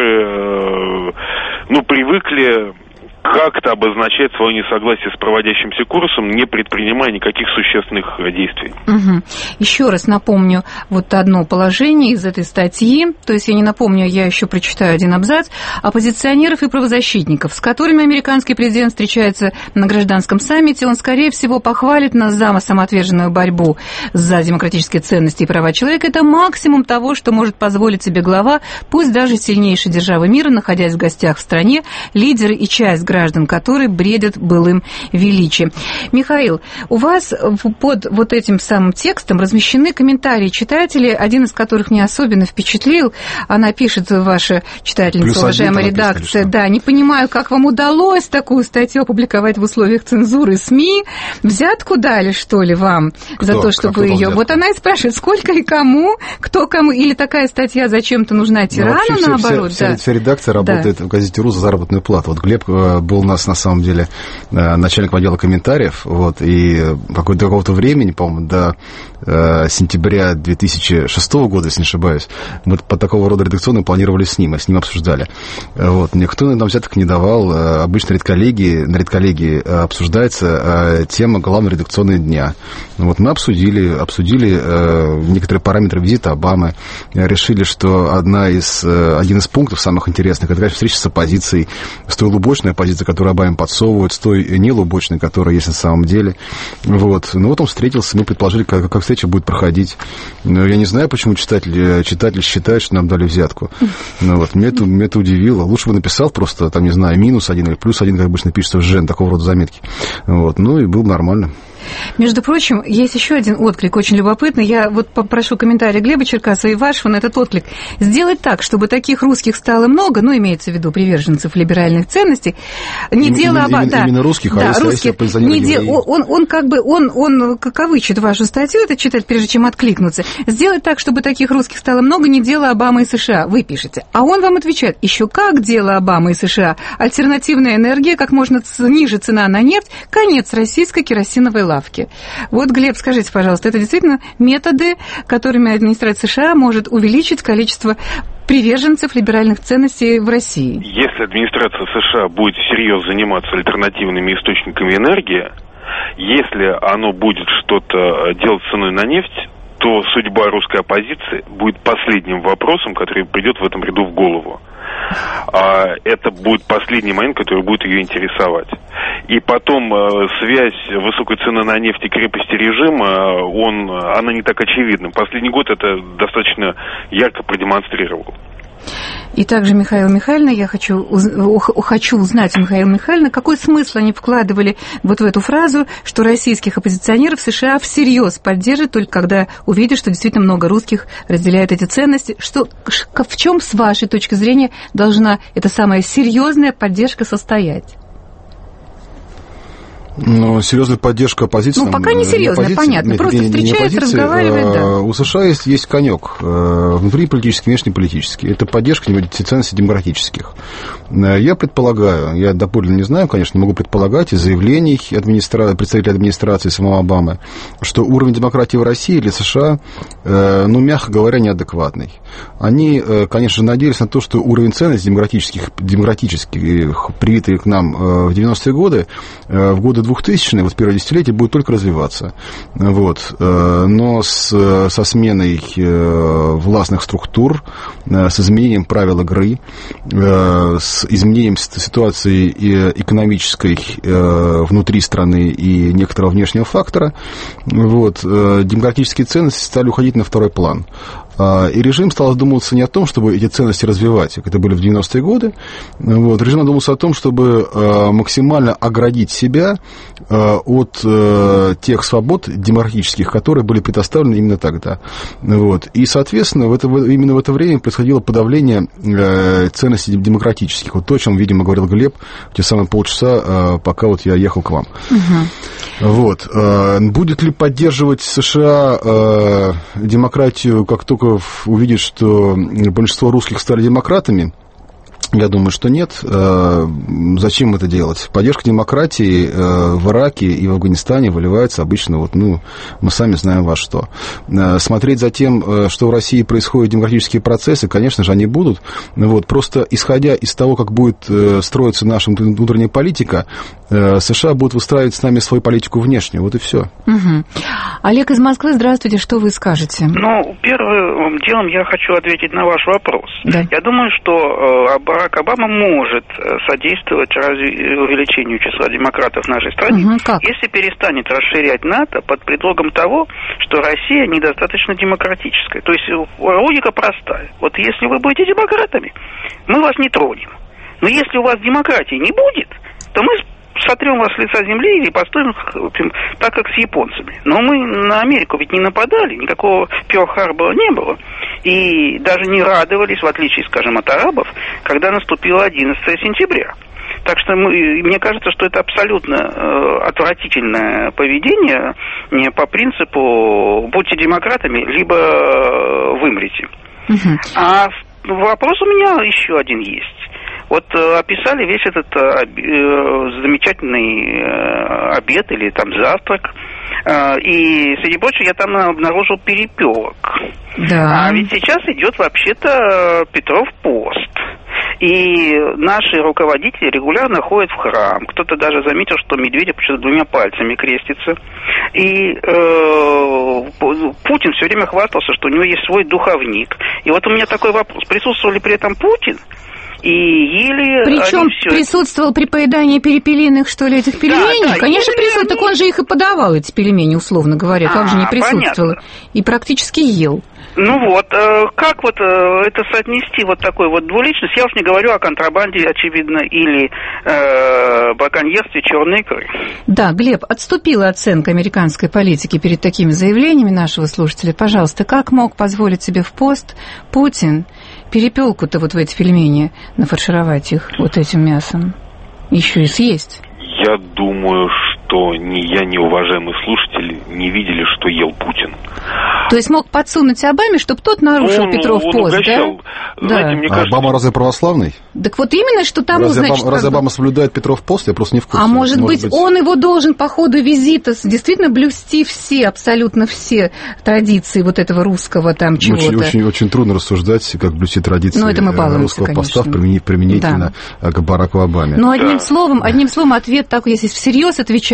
Speaker 2: которые, э, ну, привыкли как-то обозначать свое несогласие с проводящимся курсом, не предпринимая никаких существенных действий.
Speaker 1: Угу. Еще раз напомню вот одно положение из этой статьи, то есть я не напомню, я еще прочитаю один абзац. Оппозиционеров и правозащитников, с которыми американский президент встречается на гражданском саммите, он, скорее всего, похвалит нас за самоотверженную борьбу за демократические ценности и права человека. Это максимум того, что может позволить себе глава, пусть даже сильнейшей державы мира, находясь в гостях в стране, лидеры и часть граждан, которые бредят былым величием. Михаил, у вас под вот этим самым текстом размещены комментарии читателей, один из которых меня особенно впечатлил. Она пишет, ваша читательница, плюс уважаемая редакция, да, не понимаю, как вам удалось такую статью опубликовать в условиях цензуры СМИ. Взятку дали, что ли, вам кто? За то, что вы ее... Взятку? Вот она и спрашивает, сколько и кому, кто кому, или такая статья зачем-то нужна тирану, ну, наоборот.
Speaker 9: Вся,
Speaker 1: да.
Speaker 9: вся, вся редакция работает да. в газете «РУ» за заработную плату. Вот Глеб был у нас, на самом деле, начальником отдела комментариев, вот, и до какого-то времени, по-моему, до э, сентября две тысячи шестого года, если не ошибаюсь, мы по такого рода редакционно планировали с ним, а с ним обсуждали. Вот, никто нам взяток не давал. Обычно редколлегии, на редколлегии обсуждается тема главного редакционного дня. Вот, мы обсудили, обсудили э, некоторые параметры визита Обамы, решили, что одна из, один из пунктов самых интересных, это, конечно, встреча с оппозицией, с той лубочной оппозицией, которую Обаме подсовывают, с той нелубочной, которая есть на самом деле. Вот. Ну вот он встретился, мы предположили, как, как встреча будет проходить. Но я не знаю, почему читатель, читатель считает, что нам дали взятку. Ну, вот. Меня, это, меня это удивило. Лучше бы написал просто, там, не знаю, минус один или плюс один, как обычно пишется в ЖЭН, такого рода заметки. Вот. Ну и было бы нормально.
Speaker 1: Между прочим, есть еще один отклик, очень любопытный. Я вот попрошу комментарий Глеба Черкасова и вашего на этот отклик. Сделать так, чтобы таких русских стало много, ну, имеется в виду приверженцев либеральных ценностей, не
Speaker 9: Им,
Speaker 1: дело об...
Speaker 9: Именно, да, именно русских,
Speaker 1: да,
Speaker 9: а
Speaker 1: русских, не де... он, он как бы, он, он кавычит вашу статью, это читать, прежде чем откликнуться. Сделать так, чтобы таких русских стало много, не дело Обамы и США. Вы пишете. А он вам отвечает, еще как дело Обамы и США. Альтернативная энергия, как можно ниже цена на нефть, конец российской керосиновой лавки. Вот, Глеб, скажите, пожалуйста, это действительно методы, которыми администрация США может увеличить количество приверженцев либеральных ценностей в России?
Speaker 2: Если администрация США будет всерьез заниматься альтернативными источниками энергии, если оно будет что-то делать с ценой на нефть, то судьба русской оппозиции будет последним вопросом, который придет в этом ряду в голову. А это будет последний момент, который будет ее интересовать. И потом э, связь высокой цены на нефть и крепости режима, он, она не так очевидна. Последний год это достаточно ярко продемонстрировал.
Speaker 1: И также, Михаил Михайловна, я хочу, уз... хочу узнать у Михаила Михайловна, какой смысл они вкладывали вот в эту фразу, что российских оппозиционеров США всерьез поддержат, только когда увидят, что действительно много русских разделяют эти ценности. Что, в чем, с вашей точки зрения, должна эта самая серьезная поддержка состоять?
Speaker 9: Ну, серьезная поддержка оппозиции...
Speaker 1: Ну, пока не серьезная, не понятно. Нет, просто не, встречаются, не разговаривают, да.
Speaker 9: У США есть, есть конек внутриполитический, внешнеполитический. Это поддержка ценностей демократических. Я предполагаю, я доподлинно не знаю, конечно, не могу предполагать из заявлений администра... представителей администрации самого Обамы, что уровень демократии в России для США, ну, мягко говоря, неадекватный. Они, конечно, надеялись на то, что уровень ценностей демократических, демократических привитых к нам в девяностые годы, в годы двухтысячные, вот первое десятилетие, будет только развиваться. Вот. Но с, со сменой властных структур, с изменением правил игры, с изменением ситуации экономической внутри страны и некоторого внешнего фактора, вот, демократические ценности стали уходить на второй план. И режим стал задумываться не о том, чтобы эти ценности развивать, как это были в девяностые годы. Вот. Режим задумался о том, чтобы максимально оградить себя от тех свобод демократических, которые были предоставлены именно тогда. Вот. И, соответственно, в это, именно в это время происходило подавление ценностей демократических. Вот то, о чем, видимо, говорил Глеб в те самые полчаса, пока вот я ехал к вам. Угу. Вот. Будет ли поддерживать США демократию, как только увидит, что большинство русских стали демократами? Я думаю, что нет. Зачем это делать? Поддержка демократии в Ираке и в Афганистане выливается обычно, вот, ну, мы сами знаем во что. Смотреть за тем, что в России происходят демократические процессы, конечно же, они будут. Вот, просто исходя из того, как будет строиться наша внутренняя политика, США будут выстраивать с нами свою политику внешнюю. Вот и все.
Speaker 1: Угу. Олег из Москвы, здравствуйте, что вы скажете?
Speaker 10: Ну, первым делом я хочу ответить на ваш вопрос.
Speaker 1: Да.
Speaker 10: Я думаю, что Барак Обама может содействовать разви- увеличению числа демократов в нашей стране,
Speaker 1: угу, как?
Speaker 10: Если перестанет расширять НАТО под предлогом того, что Россия недостаточно демократическая. То есть логика простая. Вот если вы будете демократами, мы вас не тронем. Но если у вас демократии не будет, то мы сотрем вас с лица земли или поступим так, как с японцами. Но мы на Америку ведь не нападали, никакого Пёрл-Харбора не было. И даже не радовались, в отличие, скажем, от арабов, когда наступило одиннадцатое сентября. Так что мы, мне кажется, что это абсолютно э, отвратительное поведение не по принципу «будьте демократами, либо э, вымрите». Uh-huh. А вопрос у меня еще один есть. Вот э, описали весь этот э, э, замечательный э, обед или там завтрак, э, и, среди прочего, я там обнаружил перепелок.
Speaker 1: Да.
Speaker 10: А ведь сейчас идет вообще-то Петров пост. И наши руководители регулярно ходят в храм. Кто-то даже заметил, что Медведев почему-то двумя пальцами крестится. И э, Путин все время хвастался, что у него есть свой духовник. И вот у меня такой вопрос. Присутствовал ли при этом Путин? И ели...
Speaker 1: Причем присутствовал при поедании перепелиных, что ли, этих пельменей? Да, да, конечно, присутствовал. Так он же их и подавал, эти пельмени, условно говоря. А, как же не присутствовал? Понятно. И практически ел.
Speaker 10: Ну вот, как вот это соотнести, вот такой вот двуличность? Я уж не говорю о контрабанде, очевидно, или э, браконьерстве черной икры.
Speaker 1: Да, Глеб, отступила оценка американской политики перед такими заявлениями нашего слушателя. Пожалуйста, как мог позволить себе в пост Путин перепелку-то вот в эти пельмени нафаршировать их вот этим мясом? Еще и съесть?
Speaker 2: Я думаю, что ни я, ни уважаемые слушатели не видели, что ел Путин.
Speaker 1: То есть мог подсунуть Обаме, чтобы тот нарушил
Speaker 2: он,
Speaker 1: Петров
Speaker 2: он
Speaker 1: пост,
Speaker 2: угощал.
Speaker 1: Да?
Speaker 2: Знаете,
Speaker 1: да.
Speaker 2: Мне кажется...
Speaker 9: А Обама разве православный?
Speaker 1: Так вот именно, что тому,
Speaker 9: разве
Speaker 1: значит...
Speaker 9: Обама, разве Обама соблюдает Петров пост? Я просто не в курсе.
Speaker 1: А может, может быть, быть, он его должен по ходу визита действительно блюсти все, абсолютно все традиции вот этого русского там чего-то.
Speaker 9: Очень, очень, очень трудно рассуждать, как блюсти традиции
Speaker 1: ну, это мы
Speaker 9: русского
Speaker 1: конечно.
Speaker 9: поста применительно да. к Бараку Обаме.
Speaker 1: Но одним, да. словом, одним словом, ответ такой, если всерьез отвечать,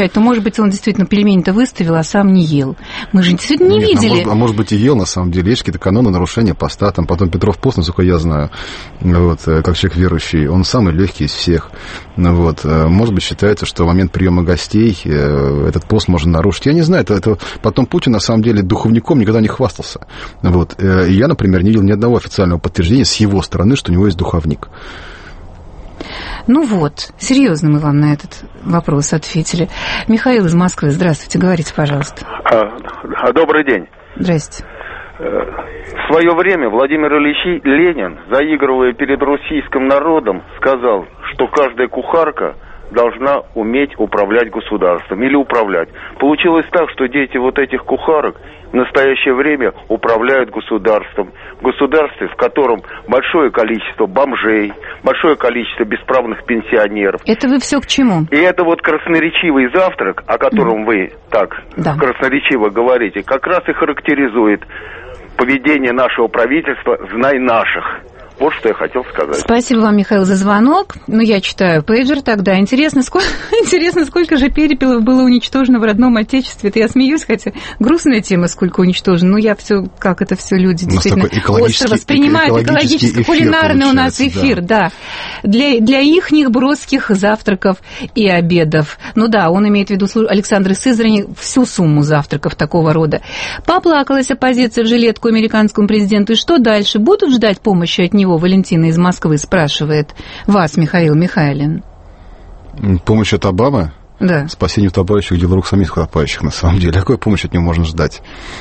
Speaker 1: сказать, ну, может быть, он действительно пельмени-то выставил, а сам не ел. Мы же действительно не
Speaker 9: Нет,
Speaker 1: видели.
Speaker 9: А может, а может быть, и ел, на самом деле. Есть какие-то каноны нарушения поста. Там потом Петров пост, насколько я знаю, вот, как человек верующий, он самый легкий из всех. Вот. Может быть, считается, что в момент приема гостей этот пост можно нарушить. Я не знаю, это, это потом Путин, на самом деле, духовником никогда не хвастался. Вот. И я, например, не видел ни одного официального подтверждения с его стороны, что у него есть духовник.
Speaker 1: Ну вот, серьезно мы вам на этот вопрос ответили. Михаил из Москвы, здравствуйте, говорите, пожалуйста.
Speaker 11: А, добрый день.
Speaker 1: Здрасте.
Speaker 11: В свое время Владимир Ильич Ленин, заигрывая перед российским народом, сказал, что каждая кухарка должна уметь управлять государством или управлять. Получилось так, что дети вот этих кухарок в настоящее время управляют государством. В государстве, в котором большое количество бомжей, большое количество бесправных пенсионеров.
Speaker 1: Это вы все к чему?
Speaker 11: И это вот красноречивый завтрак, о котором mm. вы так да. красноречиво говорите, как раз и характеризует поведение нашего правительства «Знай наших». Вот что я хотел сказать.
Speaker 1: Спасибо вам, Михаил, за звонок. Ну, я читаю пейджер тогда. Интересно, сколько, интересно, сколько же перепелов было уничтожено в родном отечестве. Это я смеюсь, хотя грустная тема, сколько уничтожено. Но я все, как это все люди действительно остро воспринимают. Экологический, кулинарный у нас эфир, да. да. Для, для ихних броских завтраков и обедов. Ну да, он имеет в виду Александр из Сызрани всю сумму завтраков такого рода. Поплакалась оппозиция в жилетку американскому президенту. И что дальше? Будут ждать помощи от него? Валентина из Москвы спрашивает вас, Михаил Михайлин.
Speaker 9: Помощь от Обамы?
Speaker 1: Да.
Speaker 9: Спасение утопающих, дело рук самих утопающих, на самом деле. Какой помощи от него можно ждать?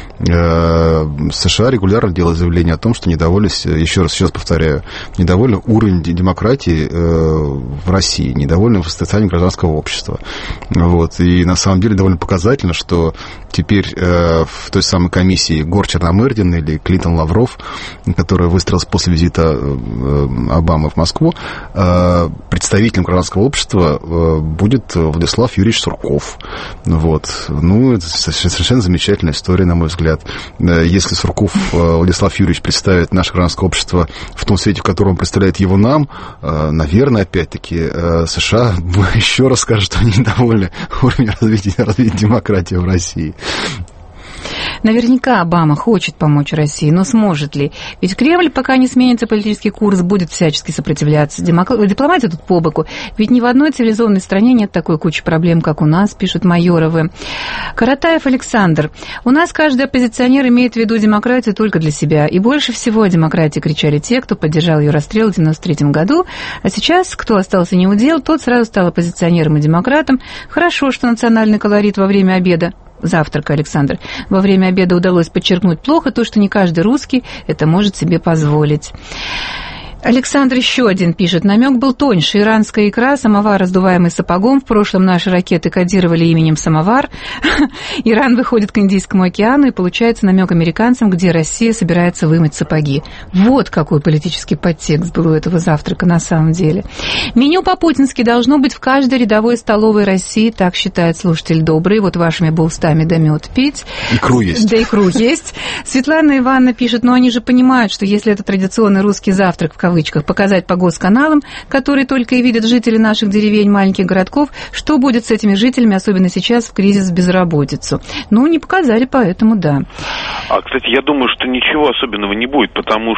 Speaker 9: США регулярно делают заявление о том, что недовольны, еще раз, сейчас повторяю, недовольны уровень демократии в России, недовольны состоянием гражданского общества. Вот. И на самом деле довольно показательно, что теперь в той самой комиссии Гор-Черномырдин или Клинтон-Лавров, которая выстроилась после визита Обамы в Москву, представителем гражданского общества будет Владислав Юрьевич Сурков. Вот. Ну, это совершенно замечательная история, на мой взгляд. Если Сурков Владислав Юрьевич представит наше гражданское общество в том свете, в котором он представляет его нам, наверное, опять-таки, США еще раз скажут, что они недовольны уровнем развития, развития демократии в России.
Speaker 1: Наверняка Обама хочет помочь России, но сможет ли? Ведь Кремль, пока не сменится политический курс, будет всячески сопротивляться. Дипломатия тут по боку. Ведь ни в одной цивилизованной стране нет такой кучи проблем, как у нас, пишут Майоровы. Каратаев Александр. У нас каждый оппозиционер имеет в виду демократию только для себя. И больше всего о демократии кричали те, кто поддержал ее расстрел в девяносто третьем году. А сейчас, кто остался неудел, тот сразу стал оппозиционером и демократом. Хорошо, что национальный колорит во время обеда. Завтрака, Александр. Во время обеда удалось подчеркнуть плохо то, что не каждый русский это может себе позволить. Александр еще один пишет. Намек был тоньше. Иранская икра, самовар, раздуваемый сапогом. В прошлом наши ракеты кодировали именем самовар. Иран выходит к Индийскому океану, и получается намек американцам, где Россия собирается вымыть сапоги. Вот какой политический подтекст был у этого завтрака на самом деле. Меню по-путински должно быть в каждой рядовой столовой России, так считает слушатель добрый. Вот вашими бы устами да мед пить.
Speaker 9: Икру есть.
Speaker 1: Да, икру есть. Светлана Ивановна пишет, но они же понимают, что если это традиционный русский завтрак, в кавычках, показать по госканалам, которые только и видят жители наших деревень, маленьких городков, что будет с этими жителями, особенно сейчас в кризис, безработицу. Ну, не показали, поэтому да.
Speaker 2: А, кстати, я думаю, что ничего особенного не будет, потому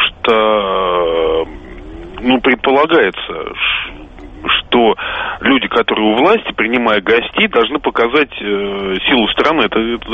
Speaker 2: что, ну, предполагается, что люди, которые у власти, принимая гостей, должны показать э, силу страны. Это, это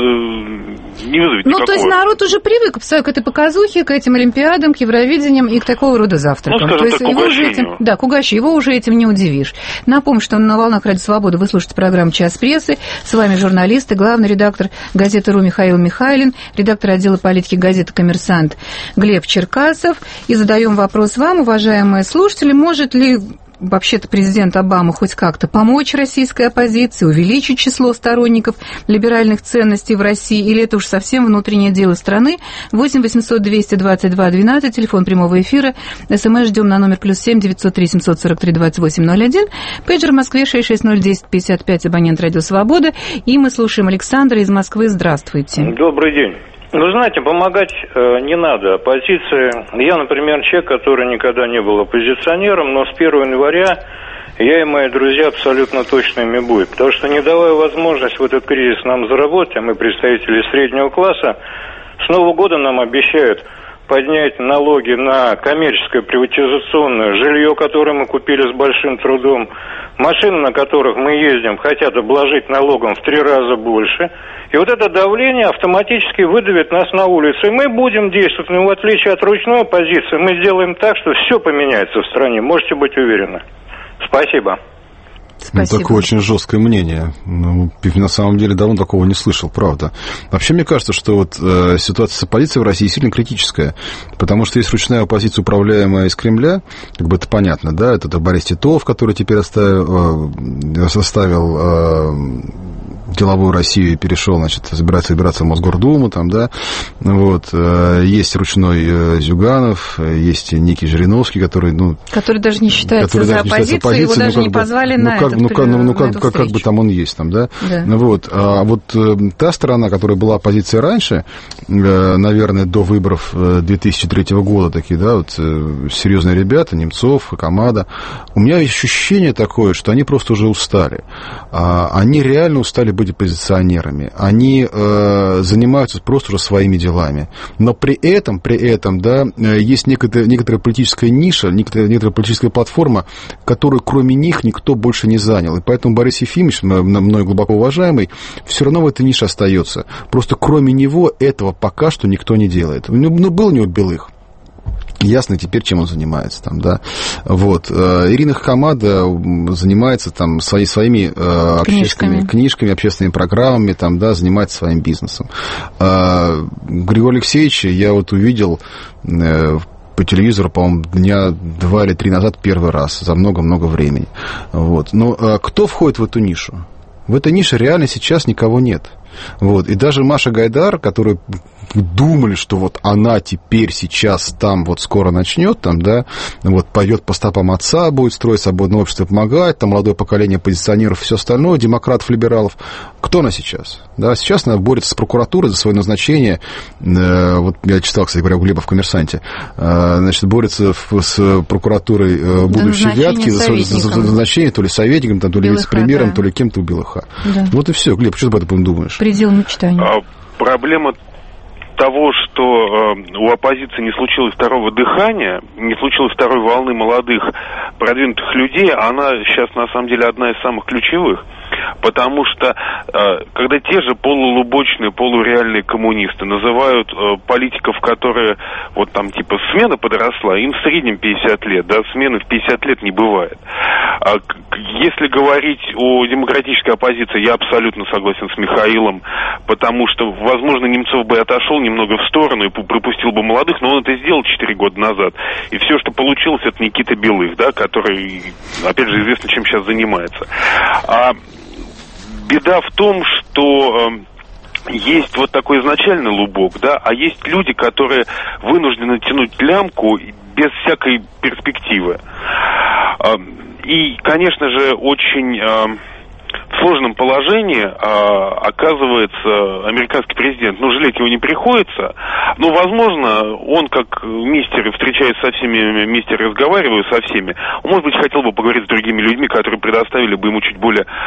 Speaker 2: не вызовет никакого...
Speaker 1: Ну, то есть народ уже привык к этой показухе, к этим олимпиадам, к Евровидениям и к такого рода завтракам.
Speaker 2: Ну, скажем
Speaker 1: то есть
Speaker 2: так, к угощению.
Speaker 1: Этим, да, к угощению. Его уже этим не удивишь. Напомню, что на «Волнах Радио Свобода» вы слушаете программу «Час прессы». С вами журналист и главный редактор газеты «Ру» Михаил Михайлин, редактор отдела политики газеты «Коммерсант» Глеб Черкасов. И задаем вопрос вам, уважаемые слушатели, может ли вообще-то президент Обама хоть как-то помочь российской оппозиции, увеличить число сторонников либеральных ценностей в России, или это уж совсем внутреннее дело страны? восемь восемьсот двести двадцать два двенадцать, телефон прямого эфира, СМС ждем на номер плюс семь девятьсот три семьсот сорок три двадцать восемь ноль один, пейджер в Москве шесть шесть ноль десять пятьдесят пять, абонент Радио Свобода, и мы слушаем Александра из Москвы. Здравствуйте.
Speaker 12: Добрый день. Ну, знаете, помогать э, не надо оппозиции. Я, например, человек, который никогда не был оппозиционером, но с первого января я и мои друзья абсолютно точно ими будем. Потому что, не давая возможность в этот кризис нам заработать, а мы представители среднего класса, с Нового года нам обещают поднять налоги на коммерческое приватизационное жилье, которое мы купили с большим трудом. Машины, на которых мы ездим, хотят обложить налогом в три раза больше. И вот это давление автоматически выдавит нас на улицу. И мы будем действовать, но в отличие от ручной оппозиции, мы сделаем так, что все поменяется в стране. Можете быть уверены. Спасибо.
Speaker 9: Ну, такое очень жесткое мнение. Ну, на самом деле давно такого не слышал, правда. Вообще, мне кажется, что вот э, ситуация с оппозицией в России сильно критическая, потому что есть ручная оппозиция, управляемая из Кремля, как бы это понятно, да, это, это Борис Титов, который теперь оставил, э, оставил э, деловую Россию и перешел, значит, собирается выбираться в Мосгордуму, там, да, вот, э, есть ручной э, Зюганов, есть некий Жириновский, который, ну...
Speaker 1: Который даже не считается за оппозицию, его
Speaker 9: ну,
Speaker 1: даже не
Speaker 9: бы,
Speaker 1: позвали
Speaker 9: ну,
Speaker 1: на
Speaker 9: как,
Speaker 1: этот,
Speaker 9: ну, как, ну, ну, как, как, как бы там он есть, там, да,
Speaker 1: да.
Speaker 9: Вот, а вот э, та сторона, которая была оппозицией раньше, э, наверное, до выборов две тысячи третьего года, такие, да, вот, э, серьезные ребята, Немцов, Камада, у меня ощущение такое, что они просто уже устали, а, они реально устали быть оппозиционерами, они э, занимаются просто уже своими делами, но при этом, при этом, да, есть некоторая, некоторая политическая ниша, некоторая, некоторая политическая платформа, которую кроме них никто больше не занял, и поэтому Борис Ефимович, мной глубоко уважаемый, все равно в этой нише остается, просто кроме него этого пока что никто не делает, ну, был у него Белых. Ясно теперь, чем он занимается там, да. Вот. Ирина Хамада занимается там свои, своими э, общественными книжками. книжками, общественными программами, там, да, занимается своим бизнесом. А Григория Алексеевича я вот увидел э, по телевизору, по-моему, дня два или три назад первый раз за много-много времени. Вот. Но а кто входит в эту нишу? В этой нише реально сейчас никого нет. Вот. И даже Маша Гайдар, которая думали, что вот она теперь сейчас там вот скоро начнет, там, да, вот пойдет по стопам отца, будет строить свободное общество, помогать, там молодое поколение позиционеров, все остальное, демократов, либералов. Кто она сейчас? Да, сейчас она борется с прокуратурой за свое назначение. Вот я читал, кстати говоря, у Глеба в «Коммерсанте». Значит, борется с прокуратурой будущей Вятки за, за, за назначение то ли советником, там, то ли вице-премьером, да. То ли кем-то у Белыха. Да. Вот и все. Глеб, что ты об этом думаешь?
Speaker 1: Предел мечтаний.
Speaker 2: А, проблема того, что э, у оппозиции не случилось второго дыхания, не случилось второй волны молодых продвинутых людей, она сейчас на самом деле одна из самых ключевых. Потому что, э, когда те же полулубочные, полуреальные коммунисты называют э, политиков, которые, вот там, типа, смена подросла, им в среднем пятьдесят лет, да, смены в пятьдесят лет не бывает. А, если говорить о демократической оппозиции, я абсолютно согласен с Михаилом, потому что, возможно, Немцов бы отошел немного в сторону и пропустил бы молодых, но он это сделал четыре года назад. И все, что получилось, это Никита Белых, да, который, опять же, известно, чем сейчас занимается. А беда в том, что э, есть вот такой изначальный лубок, да, а есть люди, которые вынуждены тянуть лямку без всякой перспективы. Э, и, конечно же, очень э, в сложном положении э, оказывается американский президент. Ну, жалеть его не приходится, но, возможно, он, как мистер, встречаясь со всеми, мистер, разговаривая со всеми, он, может быть, хотел бы поговорить с другими людьми, которые предоставили бы ему чуть более э,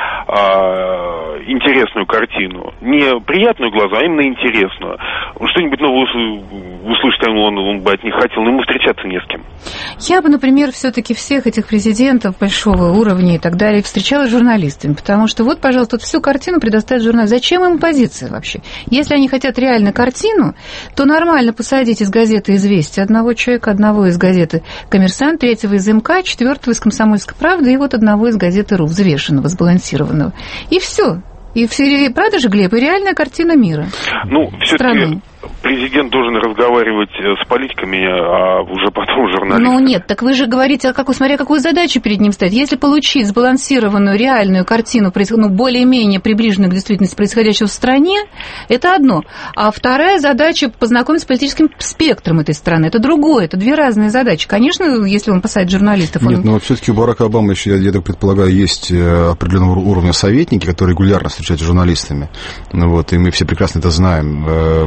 Speaker 2: интересную картину. Не приятную глазу, а именно интересную. Что-нибудь новое услышать он, он бы от них хотел, но ему встречаться не с кем.
Speaker 1: Я бы, например, все-таки всех этих президентов большого уровня и так далее встречала с журналистами, потому что вот, пожалуйста, вот всю картину предоставит журналист. Зачем им позиция вообще? Если они хотят реально картину, то нормально посадить из газеты «Известия» одного человека, одного из газеты «Коммерсант», третьего из МК, четвертого из «Комсомольской правды» и вот одного из газеты «РУ», взвешенного, сбалансированного. И все. И все, правда же, Глеб, и реальная картина мира.
Speaker 2: Ну, все-таки президент должен разговаривать с политиками, а уже потом журналистами.
Speaker 1: Ну нет, так вы же говорите, как, смотря какую задачу перед ним ставить. Если получить сбалансированную реальную картину, ну, более-менее приближенную к действительности происходящего в стране, это одно. А вторая задача – познакомиться с политическим спектром этой страны. Это другое, это две разные задачи. Конечно, если он посадит журналистов...
Speaker 9: Нет,
Speaker 1: он...
Speaker 9: но все-таки у Барака Обамы еще, я, я так предполагаю, есть определенного уровня советники, которые регулярно встречаются с журналистами. Вот, и мы все прекрасно это знаем, потому что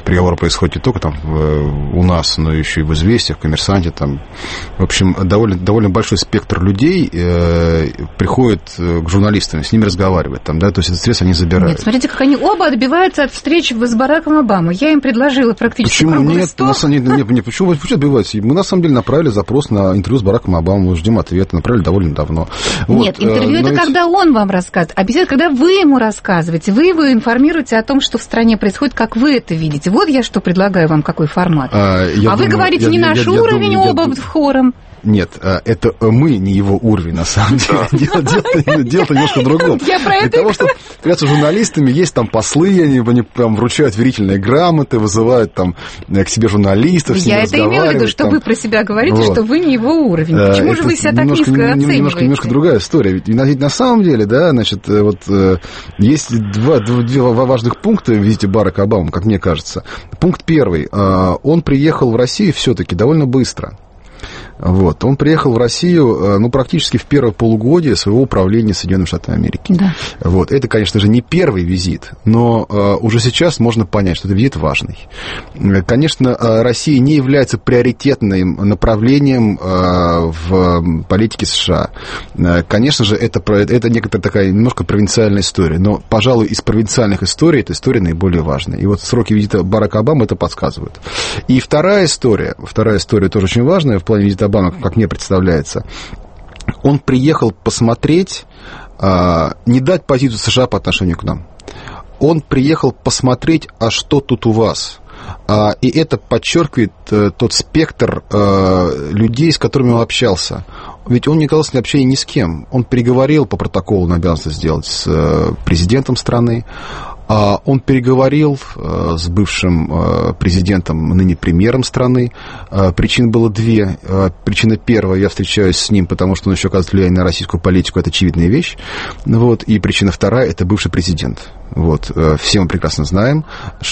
Speaker 9: переговоры происходят не только там в, у нас, но еще и в «Известиях», в «Коммерсанте». Там, в общем, довольно, довольно большой спектр людей э, приходит к журналистам, с ними разговаривает. Там, да, то есть этот стресс они забирают.
Speaker 1: Нет, смотрите, как они оба отбиваются от встреч с Бараком Обамой. Я им предложила практически
Speaker 9: Почему?
Speaker 1: круглый
Speaker 9: Нет,
Speaker 1: стол.
Speaker 9: на самом деле, нет, нет, почему, почему отбиваются? Мы, на самом деле, направили запрос на интервью с Бараком Обамой, мы ждем ответа, направили довольно давно.
Speaker 1: Нет,
Speaker 9: вот,
Speaker 1: интервью
Speaker 9: э,
Speaker 1: это
Speaker 9: ведь...
Speaker 1: когда он вам рассказывает, а беседа, когда вы ему рассказываете, вы его информируете о том, что в стране происходит, как вы это видите. Вот я что предлагаю вам, какой формат. А, а думаю, вы говорите, я, не я, наш я, уровень я, оба я, хором.
Speaker 9: Нет, это мы, не его уровень, на самом деле. Дело-то немножко другое.
Speaker 1: Я про это.
Speaker 9: Для того, что, кажется, журналистами есть там послы, они, они прям вручают верительные грамоты, вызывают там к себе журналистов, с ними
Speaker 1: Я это имела в виду, что там... вы про себя говорите, вот. Что вы не его уровень. Почему это же вы себя так низко оцениваете?
Speaker 9: Немножко, немножко другая история. Ведь, ведь на самом деле, да, значит, вот есть два, два важных пункта в визите Барака Обамы, как мне кажется. Пункт первый. Он приехал в Россию все-таки довольно быстро. Вот. Он приехал в Россию, ну, практически в первое полугодие своего управления Соединенными Штатами Америки.
Speaker 1: Да.
Speaker 9: Вот. Это, конечно же, не первый визит, но uh, уже сейчас можно понять, что это визит важный. Конечно, uh, Россия не является приоритетным направлением uh, в политике США. Uh, конечно же, это, это некоторая такая немножко провинциальная история, но, пожалуй, из провинциальных историй эта история наиболее важная. И вот сроки визита Барака Обамы это подсказывают. И вторая история, вторая история тоже очень важная в плане визита Обамы, как мне представляется. Он приехал посмотреть, не дать позицию США по отношению к нам. Он приехал посмотреть, а что тут у вас. И это подчеркивает тот спектр людей, с которыми он общался. Ведь он не оказался на общении ни с кем. Он переговорил по протоколу, он обязан сделать с президентом страны. Он переговорил с бывшим президентом, ныне премьером страны. Причин было две. Причина первая, я встречаюсь с ним, потому что он еще оказывает влияние на российскую политику, это очевидная вещь. Вот. И причина вторая, это бывший президент. Вот. Все мы прекрасно знаем,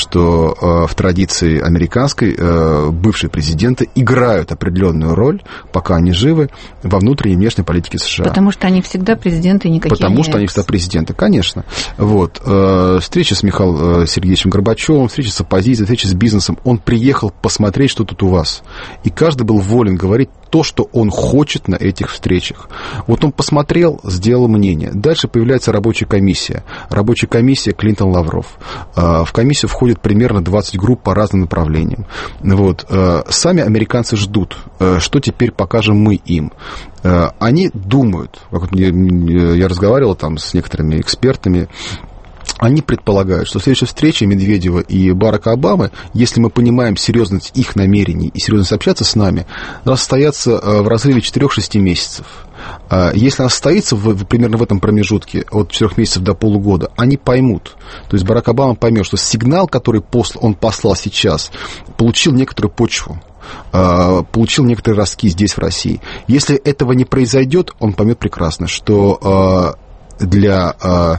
Speaker 9: что в традиции американской бывшие президенты играют определенную роль, пока они живы, во внутренней и внешней политике США.
Speaker 1: Потому что они всегда президенты, никакие
Speaker 9: Потому
Speaker 1: не
Speaker 9: что они всегда президенты, конечно. Вот. Встреча с Михаилом Сергеевичем Горбачевым, встреча с оппозицией, встреча с бизнесом. Он приехал посмотреть, что тут у вас. И каждый был волен говорить то, что он хочет на этих встречах. Вот он посмотрел, сделал мнение. Дальше появляется рабочая комиссия. Рабочая комиссия Клинтон-Лавров. В комиссию входит примерно двадцать групп по разным направлениям. Вот. Сами американцы ждут, что теперь покажем мы им. Они думают, как я разговаривал там с некоторыми экспертами, они предполагают, что следующая встреча Медведева и Барака Обамы, если мы понимаем серьезность их намерений и серьезность общаться с нами, должна состояться в разрыве четыре-шесть месяцев. Если она состоится в, примерно в этом промежутке от четырёх месяцев до полугода, они поймут. То есть Барак Обама поймет, что сигнал, который он послал сейчас, получил некоторую почву, получил некоторые ростки здесь, в России. Если этого не произойдет, он поймет прекрасно, что для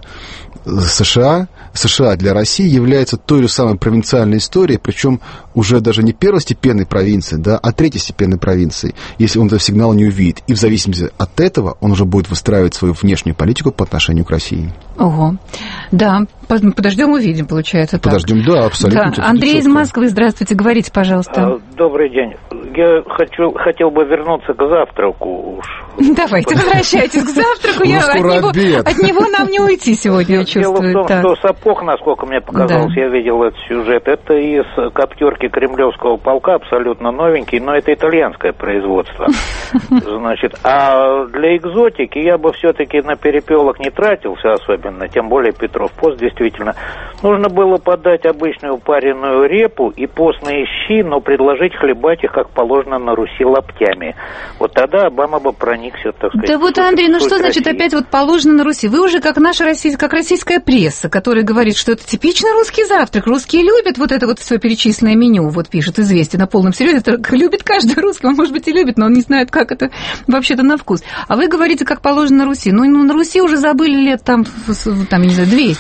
Speaker 9: США, США для России является той же самой провинциальной историей, причем уже даже не первостепенной провинцией, да, а третьестепенной провинцией, если он этот сигнал не увидит. И в зависимости от этого он уже будет выстраивать свою внешнюю политику по отношению к России.
Speaker 1: Ого. Да, подождем, увидим, получается так.
Speaker 9: Подождем, да, абсолютно.
Speaker 1: Да. Андрей четко. Из Москвы, здравствуйте, говорите, пожалуйста.
Speaker 13: Добрый день. Я хочу, хотел бы вернуться к завтраку уж.
Speaker 1: Давайте, возвращайтесь к завтраку. Я, от, него, от него нам не уйти сегодня, я чувствую.
Speaker 13: Дело в том,
Speaker 1: да.
Speaker 13: что сапог, насколько мне показалось, да. Я видел этот сюжет, это из коптерки Кремлевского полка, абсолютно новенький, но это итальянское производство. Значит, а для экзотики я бы все-таки на перепелок не тратился особенно, тем более Петров пост, действительно. Нужно было подать обычную пареную репу и постные щи, но предложить хлебать их, как положено на Руси, лаптями. Вот тогда Обама бы проникся, так сказать.
Speaker 1: Да вот, Андрей, ну что значит России. Опять вот положено на Руси? Вы уже как наша российская, как российская пресса, которая говорит, что это типично русский завтрак. Русские любят вот это вот все перечисленное меню, вот пишет «Известия» на полном серьезе. Это любит каждый русский, он, может быть, и любит, но он не знает, как это вообще-то на вкус. А вы говорите, как положено на Руси. Ну, ну на Руси уже забыли лет там, там, я не знаю, двести, как хлеб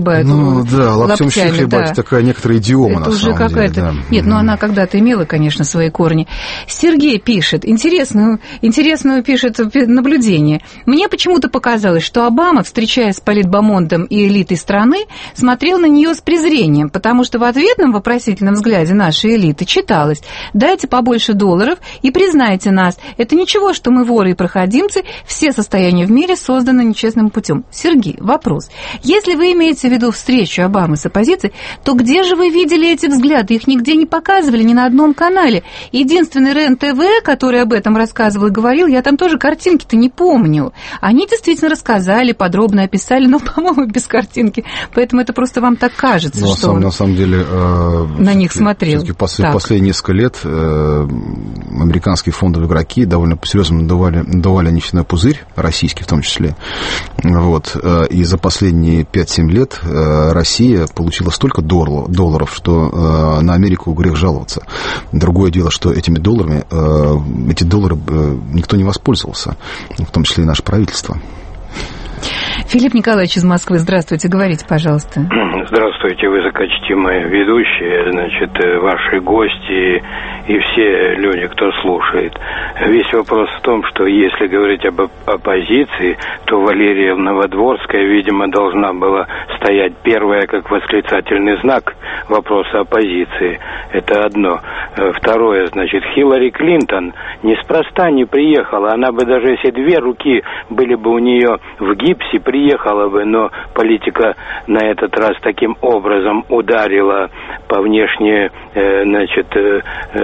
Speaker 1: шибают
Speaker 9: ну, да, локтем
Speaker 1: локтями.
Speaker 9: Щихлебать, да. Такая некоторая идиома,
Speaker 1: это
Speaker 9: на
Speaker 1: уже
Speaker 9: самом
Speaker 1: какая-то...
Speaker 9: деле. Да.
Speaker 1: Нет, ну она когда-то имела, конечно, свои корни. Сергей пишет, интересную, интересную пишет наблюдение. Мне почему-то показалось, что Обама, встречаясь с политбомондом и элитой страны, смотрел на нее с презрением, потому что в ответном вопросительном взгляде нашей элиты читалось: дайте побольше долларов и признайте нас. Это ничего, что мы воры и проходимцы, все состояния в мире созданы нечестным путем. Сергей, вопрос. Если вы имеете в виду встречу Обамы с оппозицией, то где же вы видели эти взгляды? Их нигде не показывали, ни на одном канале. Единственный РЕН-ТВ, который об этом рассказывал и говорил, я там тоже картинки-то не помню. Они действительно рассказали, подробно описали, но, по-моему, без картинки. Поэтому это просто вам так кажется,
Speaker 9: ну,
Speaker 1: что
Speaker 9: сам,
Speaker 1: он
Speaker 9: на самом деле, э,
Speaker 1: на них смотрел.
Speaker 9: Пос, последние несколько лет э, американские фондовые игроки довольно серьезно надували, надували нефтяной пузырь, российский в том числе. Вот. И за последние пять-семь лет Россия получила столько долларов, что на Америку грех жаловаться. Другое дело, что этими долларами, эти доллары никто не воспользовался, в том числе и наше правительство.
Speaker 1: Филипп Николаевич из Москвы, здравствуйте, говорите, пожалуйста.
Speaker 14: Здравствуйте, высокочтимые ведущие, значит, ваши гости и все люди, кто слушает. Весь вопрос в том, что если говорить об оппозиции, то Валерия Новодворская, видимо, должна была стоять первая как восклицательный знак вопроса оппозиции. Это одно. Второе, значит, Хиллари Клинтон неспроста не приехала. Она бы даже, если две руки были бы у нее в гипсе, приехала бы, но политика на этот раз таким образом ударила по внешней, э, значит, э,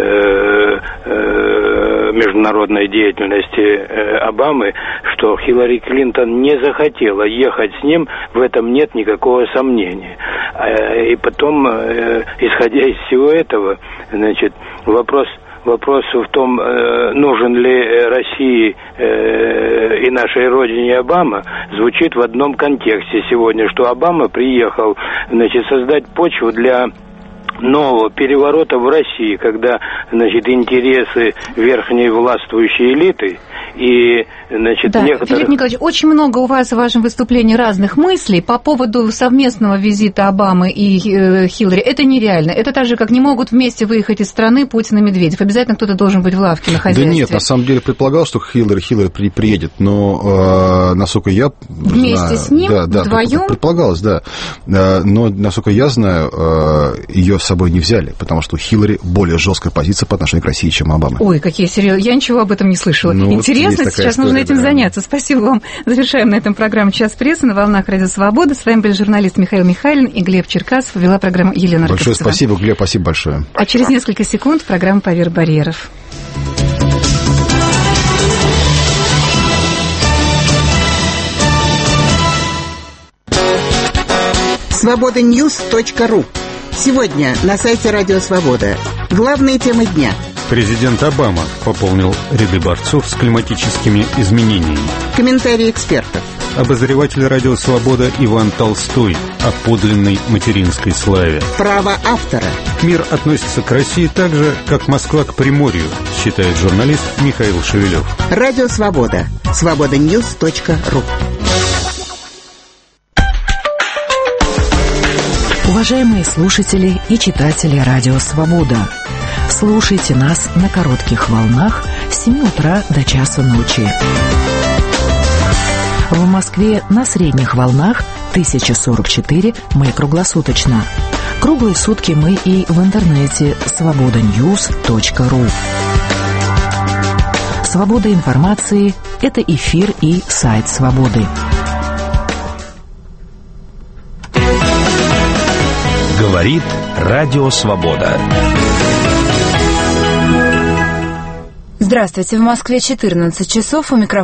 Speaker 14: э, международной деятельности э, Обамы, что Хиллари Клинтон не захотела ехать с ним, в этом нет никакого сомнения. Э, и потом, э, исходя из всего этого, значит, вопрос... Вопрос в том, нужен ли России и нашей родине Обама, звучит в одном контексте сегодня, что Обама приехал, значит, создать почву для нового переворота в России, когда, значит, интересы верхней властвующей элиты и, значит,
Speaker 1: да,
Speaker 14: некоторых...
Speaker 1: Филипп Николаевич, очень много у вас в вашем выступлении разных мыслей по поводу совместного визита Обамы и э, Хиллари. Это нереально. Это так же, как не могут вместе выехать из страны Путин и Медведев. Обязательно кто-то должен быть в лавке на хозяйстве.
Speaker 9: Да нет, на самом деле предполагал, что Хиллари, Хиллари при, приедет, но, э, насколько я
Speaker 1: вместе
Speaker 9: знаю...
Speaker 1: с ним,
Speaker 9: да, да,
Speaker 1: вдвоем?
Speaker 9: Предполагалось, да. Э, но, насколько я знаю, э, ее с собой не взяли, потому что у Хиллари более жесткая позиция по отношению к России, чем Обама.
Speaker 1: Ой, какие серьезные. Я ничего об этом не слышала.
Speaker 9: Ну,
Speaker 1: интересно,
Speaker 9: вот
Speaker 1: сейчас
Speaker 9: история,
Speaker 1: нужно этим
Speaker 9: да.
Speaker 1: заняться. Спасибо вам. Завершаем на этом программу «Час прессы» на волнах Радио Свобода. С вами были журналист Михаил Михайлин и Глеб Черкасов. Вела программу Елена Аркадьевна.
Speaker 9: Большое спасибо, Глеб, спасибо большое.
Speaker 1: А через несколько секунд программа «Поверх барьеров».
Speaker 15: свобода ньюс точка ру. Сегодня на сайте Радио Свобода. Главные темы дня.
Speaker 16: Президент Обама пополнил ряды борцов с климатическими изменениями.
Speaker 15: Комментарии экспертов.
Speaker 16: Обозреватель Радио Свобода Иван Толстой о подлинной материнской славе.
Speaker 15: Право автора.
Speaker 16: Мир относится к России так же, как Москва к Приморью, считает журналист Михаил Шевелев.
Speaker 15: Радио Свобода. свобода ньюс точка ру.
Speaker 17: Уважаемые слушатели и читатели Радио Свобода, слушайте нас на коротких волнах с семи утра до часу ночи. В Москве на средних волнах тысяча сорок четыре, мы круглосуточно. Круглые сутки мы и в интернете свобода ньюс точка ру. Свобода информации – это эфир и сайт Свободы.
Speaker 7: Говорит Радио Свобода.
Speaker 8: Здравствуйте, в Москве четырнадцать часов, у микрофона